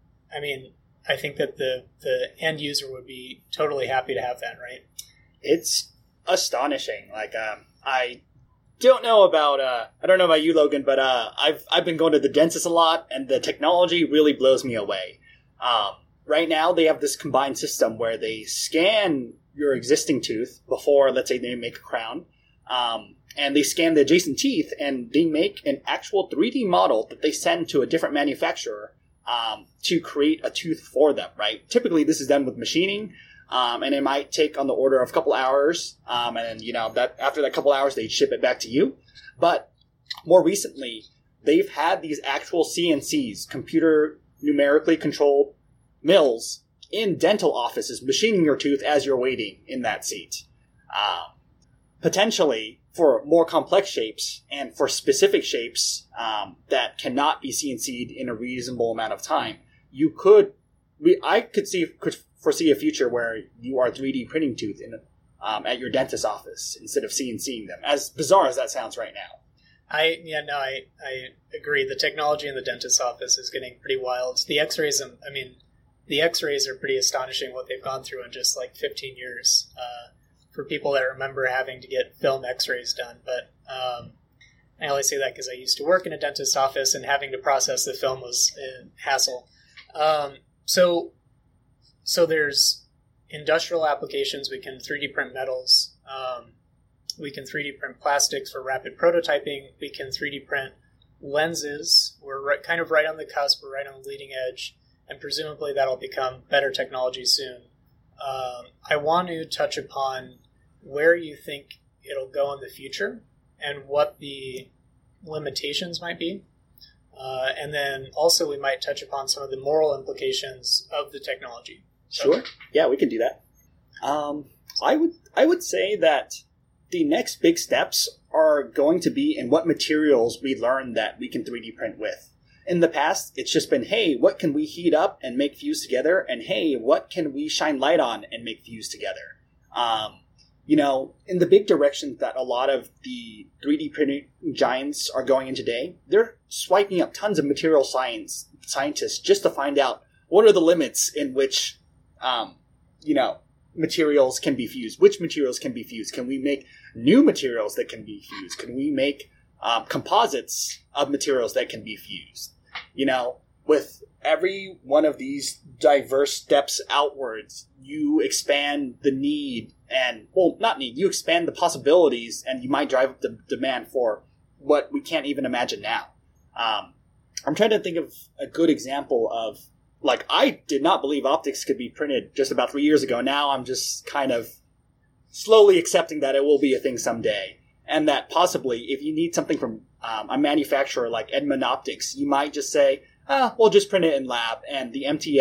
[SPEAKER 1] I think that the end user would be totally happy to have that, right?
[SPEAKER 3] It's astonishing. I don't know about you, Logan, but I've been going to the dentist a lot, and the technology really blows me away. Right now, they have this combined system where they scan your existing tooth before, let's say, they make a crown, and they scan the adjacent teeth, and they make an actual 3D model that they send to a different manufacturer to create a tooth for them, right? Typically, this is done with machining, and it might take on the order of a couple hours, and then, that after that couple hours, they ship it back to you. But more recently, they've had these actual CNCs, computer numerically controlled mills, in dental offices, machining your tooth as you're waiting in that seat. Potentially, for more complex shapes and for specific shapes that cannot be CNC'd in a reasonable amount of time, I could foresee a future where you are 3D printing tooth at your dentist's office instead of CNCing them. As bizarre as that sounds right now.
[SPEAKER 1] I agree. The technology in the dentist's office is getting pretty wild. The X-rays, the X-rays are pretty astonishing what they've gone through in just 15 years. For people that remember having to get film X-rays done, but I only say that because I used to work in a dentist's office, and having to process the film was a hassle. So there's industrial applications. We can 3D print metals. We can 3D print plastics for rapid prototyping. We can 3D print lenses. We're kind of right on the cusp. We're right on the leading edge, and presumably that'll become better technology soon. I want to touch upon where you think it'll go in the future and what the limitations might be. And then also we might touch upon some of the moral implications of the technology.
[SPEAKER 3] Sure. Yeah, we can do that. I would say that the next big steps are going to be in what materials we learn that we can 3D print with. In the past, it's just been, hey, what can we heat up and make fuse together? And hey, what can we shine light on and make fuse together? In the big directions that a lot of the 3D printing giants are going in today, they're swiping up tons of material scientists just to find out what are the limits in which, materials can be fused. Which materials can be fused? Can we make new materials that can be fused? Can we make composites of materials that can be fused? With every one of these diverse steps outwards, you expand the need you expand the possibilities, and you might drive up the demand for what we can't even imagine now. I'm trying to think of a good example of, I did not believe optics could be printed just about 3 years ago. Now I'm just kind of slowly accepting that it will be a thing someday. And that possibly, if you need something from a manufacturer like Edmund Optics, you might just say, we'll just print it in lab, and the MTF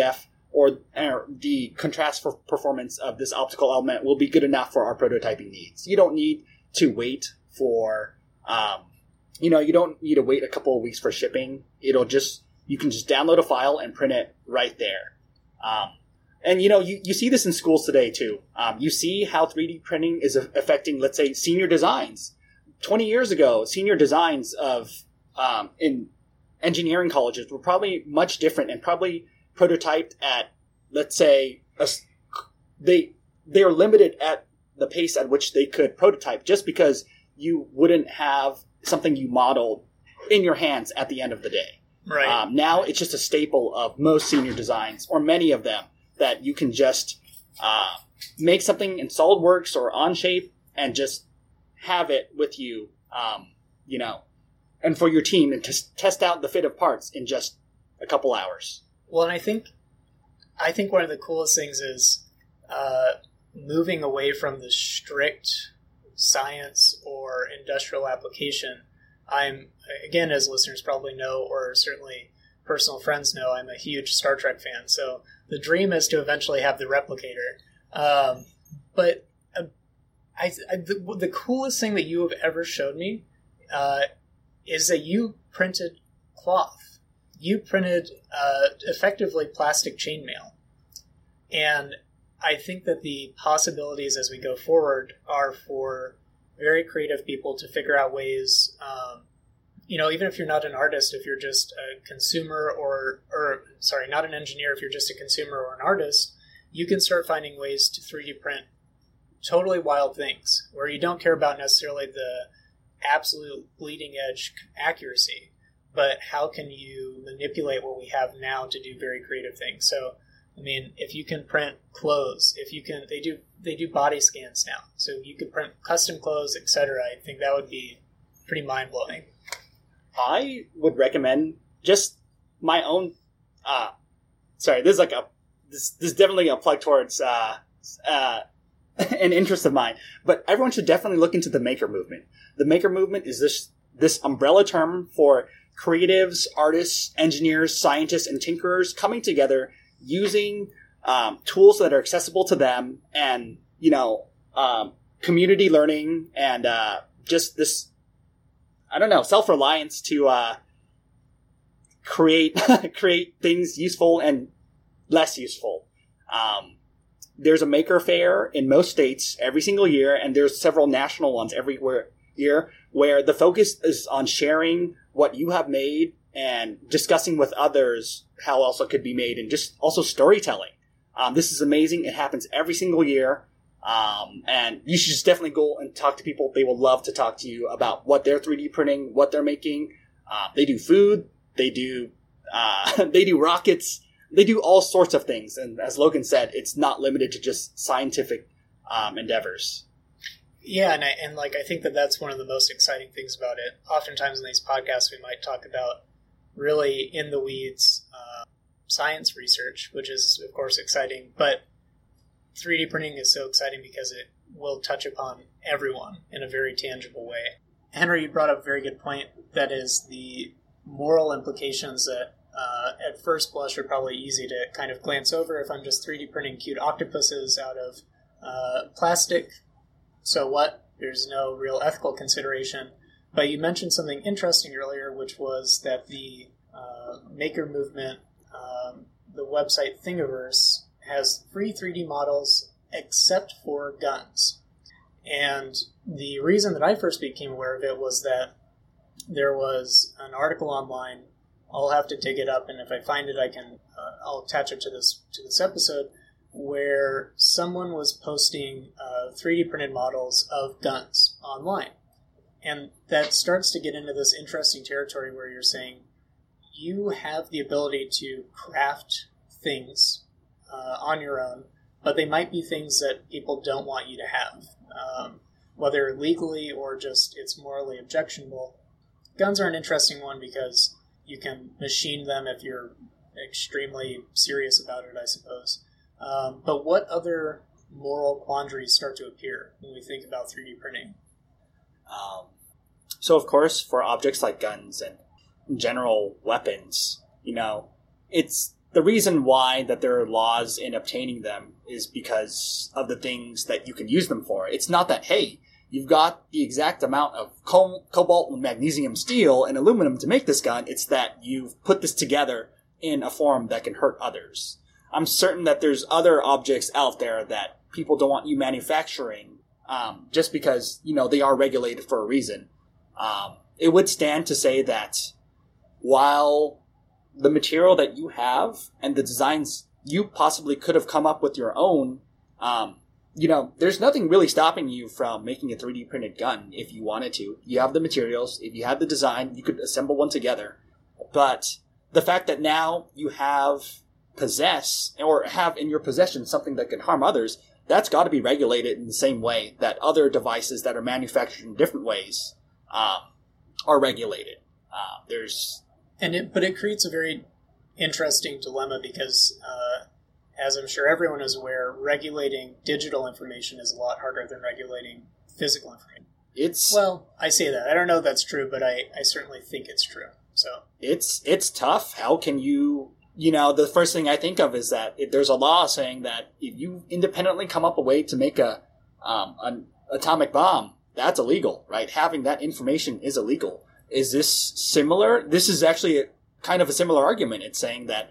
[SPEAKER 3] or the contrast for performance of this optical element will be good enough for our prototyping needs. You don't need to wait for, you don't need to wait a couple of weeks for shipping. You can just download a file and print it right there. And you see this in schools today too. You see how 3D printing is affecting, let's say, senior designs. 20 years ago, senior designs in engineering colleges were probably much different and probably prototyped at, let's say, they are limited at the pace at which they could prototype, just because you wouldn't have something you modeled in your hands at the end of the day.
[SPEAKER 1] Right.
[SPEAKER 3] Now it's just a staple of most senior designs, or many of them, that you can just make something in SolidWorks or Onshape and just have it with you, and for your team, and to test out the fit of parts in just a couple hours.
[SPEAKER 1] Well, and I think one of the coolest things is moving away from the strict science or industrial application. I'm, again, as listeners probably know, or certainly personal friends know, I'm a huge Star Trek fan. So the dream is to eventually have the replicator. But the coolest thing that you have ever showed me is that you printed cloth. You printed effectively plastic chainmail. And I think that the possibilities as we go forward are for very creative people to figure out ways, even if you're not an artist, if you're just a consumer not an engineer, if you're just a consumer or an artist, you can start finding ways to 3D print totally wild things where you don't care about necessarily the absolute bleeding edge accuracy, but how can you manipulate what we have now to do very creative things. So, I mean, if you can print clothes, they do body scans now. So you could print custom clothes, etc. I think that would be pretty mind-blowing.
[SPEAKER 3] I would recommend just my own, this is definitely a plug towards, an interest of mine, but everyone should definitely look into the maker movement. The maker movement is this umbrella term for creatives, artists, engineers, scientists, and tinkerers coming together using tools that are accessible to them, and community learning, and just this, self-reliance to create things useful and less useful. There's a maker fair in most states every single year, and there's several national ones every year where the focus is on sharing what you have made and discussing with others how else it could be made, and just also storytelling. This is amazing. It happens every single year. And you should just definitely go and talk to people. They will love to talk to you about what they're 3D printing, what they're making. They do food. They do rockets. They do all sorts of things. And as Logan said, it's not limited to just scientific endeavors.
[SPEAKER 1] Yeah, and I think that's one of the most exciting things about it. Oftentimes in these podcasts, we might talk about really in the weeds science research, which is, of course, exciting. But 3D printing is so exciting because it will touch upon everyone in a very tangible way. Henry, you brought up a very good point. That is the moral implications that at first blush are probably easy to kind of glance over. If I'm just 3D printing cute octopuses out of plastic, so what? There's no real ethical consideration. But you mentioned something interesting earlier, which was that the maker movement, the website Thingiverse, has free 3D models except for guns. And the reason that I first became aware of it was that there was an article online. I'll have to dig it up, and if I find it, I'll attach it to this episode, where someone was posting 3D printed models of guns online. And that starts to get into this interesting territory where you're saying you have the ability to craft things on your own, but they might be things that people don't want you to have, whether legally or just it's morally objectionable. Guns are an interesting one because you can machine them if you're extremely serious about it, I suppose. But what other moral quandaries start to appear when we think about 3D printing?
[SPEAKER 3] So, of course, for objects like guns and general weapons, the the reason why that there are laws in obtaining them is because of the things that you can use them for. It's not that, hey, you've got the exact amount of cobalt, magnesium, steel, and aluminum to make this gun. It's that you've put this together in a form that can hurt others. I'm certain that there's other objects out there that people don't want you manufacturing just because, they are regulated for a reason. It would stand to say that while the material that you have and the designs you possibly could have come up with your own, there's nothing really stopping you from making a 3D printed gun if you wanted to. You have the materials. If you had the design, you could assemble one together. But the fact that now you have in your possession something that can harm others, that's got to be regulated in the same way that other devices that are manufactured in different ways are regulated.
[SPEAKER 1] But it creates a very interesting dilemma because, as I'm sure everyone is aware, regulating digital information is a lot harder than regulating physical information. Well, I say that. I don't know if that's true, but I certainly think it's true. So
[SPEAKER 3] it's tough. How can you? The first thing I think of is that there's a law saying that if you independently come up a way to make an atomic bomb, that's illegal, right? Having that information is illegal. Is this similar? This is actually kind of a similar argument. It's saying that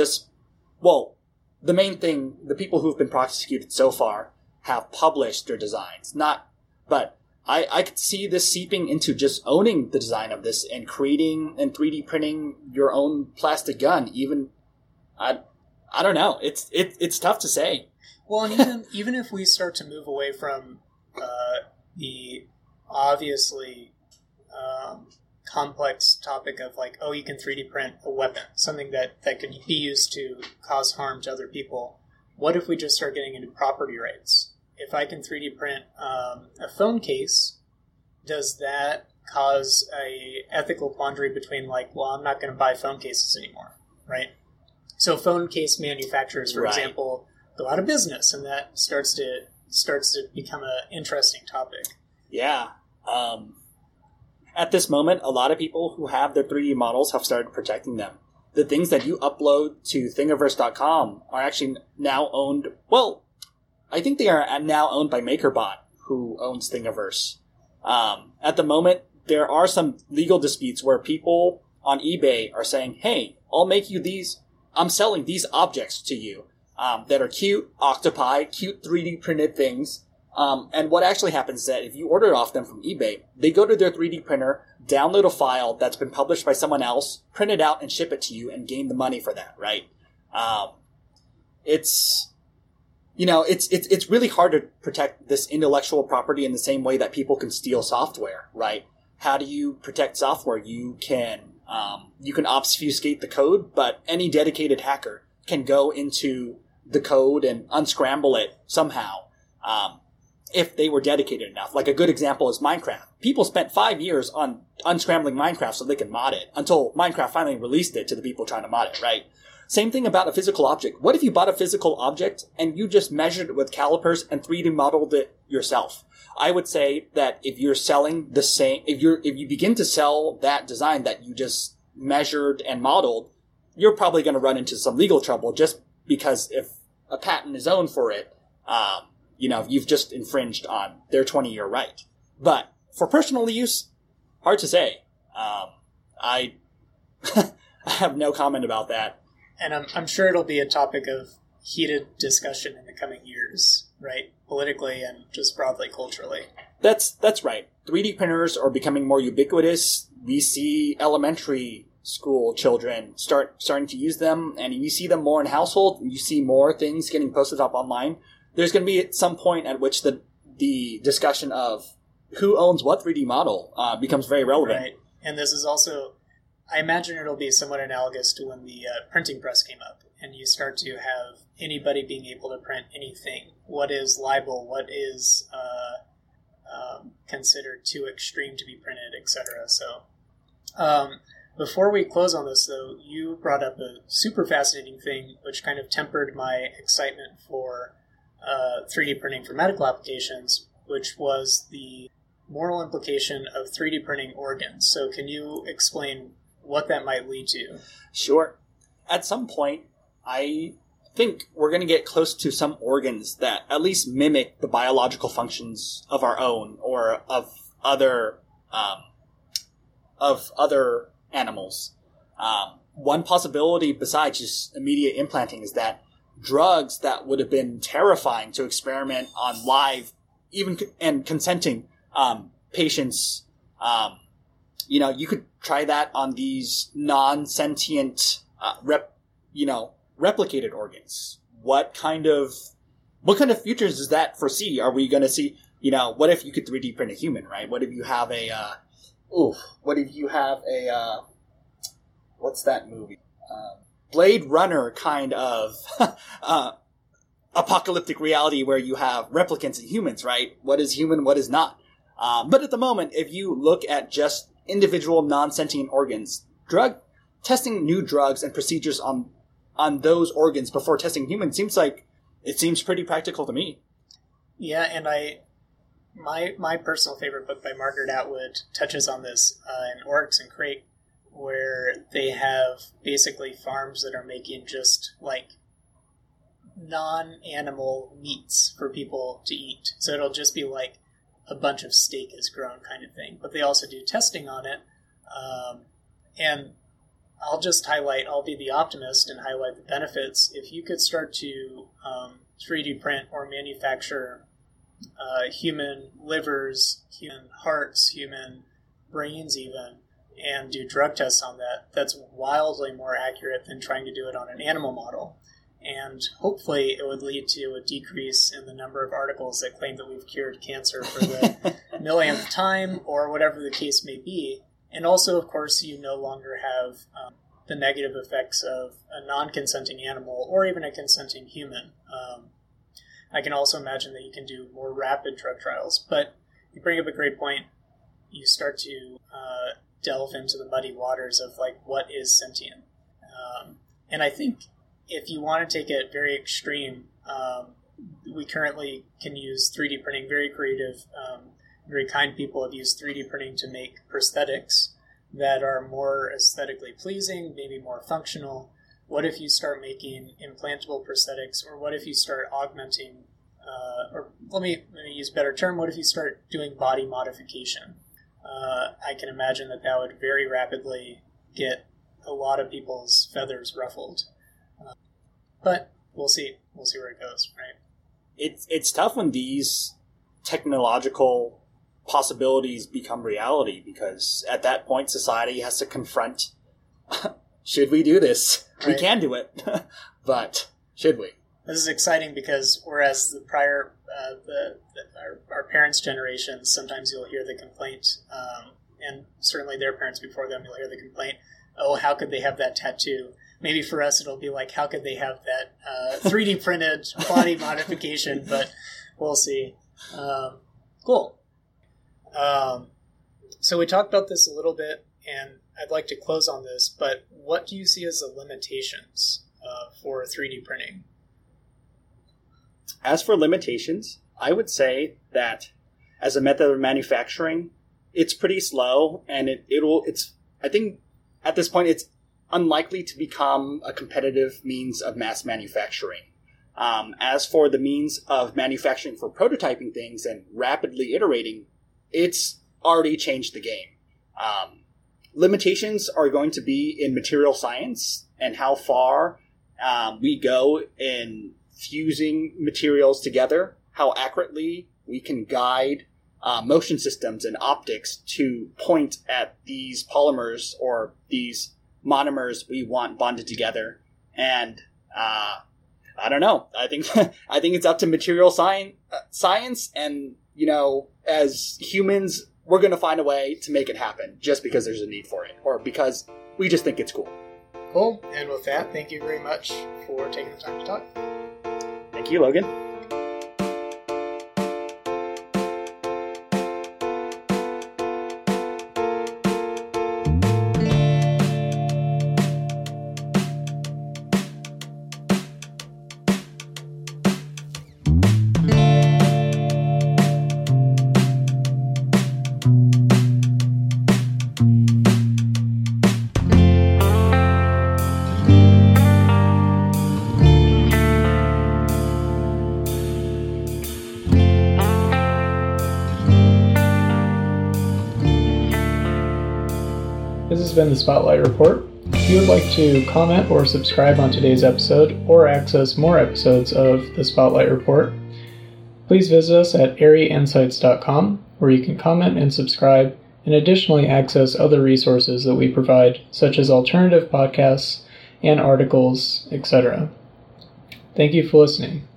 [SPEAKER 3] the main thing, the people who've been prosecuted so far have published their designs, but I could see this seeping into just owning the design of this and creating and 3D printing your own plastic gun. Even, I don't know. It's tough to say.
[SPEAKER 1] Well, and even if we start to move away from the obviously complex topic of you can 3D print a weapon, something that could be used to cause harm to other people. What if we just start getting into property rights? If I can 3D print a phone case, does that cause a ethical quandary between I'm not going to buy phone cases anymore, right? So phone case manufacturers, for example, go out of business, and that starts to become an interesting topic.
[SPEAKER 3] Yeah. At this moment, a lot of people who have their 3D models have started protecting them. The things that you upload to Thingiverse.com are actually now owned, I think they are now owned by MakerBot, who owns Thingiverse. At the moment, there are some legal disputes where people on eBay are saying, hey, I'm selling these objects to you that are cute octopi, cute 3D printed things. And what actually happens is that if you order off them from eBay, they go to their 3D printer, download a file that's been published by someone else, print it out and ship it to you and gain the money for that, right? It's really hard to protect this intellectual property in the same way that people can steal software, right? How do you protect software? You can obfuscate the code, but any dedicated hacker can go into the code and unscramble it somehow. If they were dedicated enough. Like a good example is Minecraft. People spent 5 years on unscrambling Minecraft so they can mod it until Minecraft finally released it to the people trying to mod it, right? Same thing about a physical object. What if you bought a physical object and you just measured it with calipers and 3D modeled it yourself? I would say that if you're selling the same, if you begin to sell that design that you just measured and modeled, you're probably going to run into some legal trouble just because if a patent is owned for it, you've just infringed on their 20-year right. But for personal use, hard to say. I have no comment about that.
[SPEAKER 1] And I'm sure it'll be a topic of heated discussion in the coming years, right? Politically and just broadly culturally.
[SPEAKER 3] That's right. 3D printers are becoming more ubiquitous. We see elementary school children starting to use them, and you see them more in household. You see more things getting posted up online. There's going to be at some point at which the discussion of who owns what 3D model becomes very relevant.
[SPEAKER 1] Right. And this is also, I imagine it'll be somewhat analogous to when the printing press came up, and you start to have anybody being able to print anything. What is libel? What is considered too extreme to be printed, etc. So before we close on this, though, you brought up a super fascinating thing, which kind of tempered my excitement for 3D printing for medical applications, which was the moral implication of 3D printing organs. So can you explain what that might lead to?
[SPEAKER 3] Sure. At some point, I think we're going to get close to some organs that at least mimic the biological functions of our own or of other animals. One possibility besides just immediate implanting is that drugs that would have been terrifying to experiment on live, even and consenting patients, you could try that on these non-sentient replicated organs. What kind of futures does that foresee? Are we going to see, what if you could 3D print a human, right? What if you have what's that movie? Blade Runner kind of apocalyptic reality where you have replicants and humans, right? What is human, what is not? But at the moment, if you look at just individual non-sentient organs, testing new drugs and procedures on those organs before testing humans seems pretty practical to me.
[SPEAKER 1] Yeah, and my personal favorite book by Margaret Atwood touches on this in Oryx and Crake, where they have basically farms that are making just like non-animal meats for people to eat. So it'll just be like a bunch of steak is grown kind of thing. But they also do testing on it. And I'll be the optimist and highlight the benefits. If you could start to 3D print or manufacture human livers, human hearts, human brains even, and do drug tests on that, that's wildly more accurate than trying to do it on an animal model. And hopefully it would lead to a decrease in the number of articles that claim that we've cured cancer for the millionth time, or whatever the case may be. And also, of course, you no longer have the negative effects of a non-consenting animal or even a consenting human. I can also imagine that you can do more rapid drug trials. But you bring up a great point. You start to delve into the muddy waters of like what is sentient. And I think if you want to take it very extreme, we currently can use 3D printing. Very creative, very kind people have used 3D printing to make prosthetics that are more aesthetically pleasing, maybe more functional. What if you start making implantable prosthetics, or what if you start augmenting, or let me use a better term, what if you start doing body modification? I can imagine that would very rapidly get a lot of people's feathers ruffled. But we'll see. We'll see where it goes, right?
[SPEAKER 3] It's tough when these technological possibilities become reality, because at that point society has to confront, should we do this? Right. We can do it, but should we?
[SPEAKER 1] This is exciting because whereas the prior, our parents' generation, sometimes you'll hear the complaint, and certainly their parents before them, you'll hear the complaint, oh, how could they have that tattoo? Maybe for us it'll be like, how could they have that 3D printed body modification? But we'll see. Cool. So we talked about this a little bit, and I'd like to close on this, but what do you see as the limitations for 3D printing?
[SPEAKER 3] As for limitations, I would say that as a method of manufacturing, it's pretty slow, and I think at this point it's unlikely to become a competitive means of mass manufacturing. As for the means of manufacturing for prototyping things and rapidly iterating, it's already changed the game. Limitations are going to be in material science and how far we go in fusing materials together, how accurately we can guide motion systems and optics to point at these polymers or these monomers we want bonded together. And I don't know. I think it's up to material science, and as humans, we're going to find a way to make it happen just because there's a need for it, or because we just think it's cool.
[SPEAKER 1] Cool. And with that, thank you very much for taking the time to talk.
[SPEAKER 3] Thank you, Logan.
[SPEAKER 1] This has been the Spotlight Report. If you would like to comment or subscribe on today's episode or access more episodes of the Spotlight Report, please visit us at areainsights.com, where you can comment and subscribe and additionally access other resources that we provide, such as alternative podcasts and articles, etc. Thank you for listening.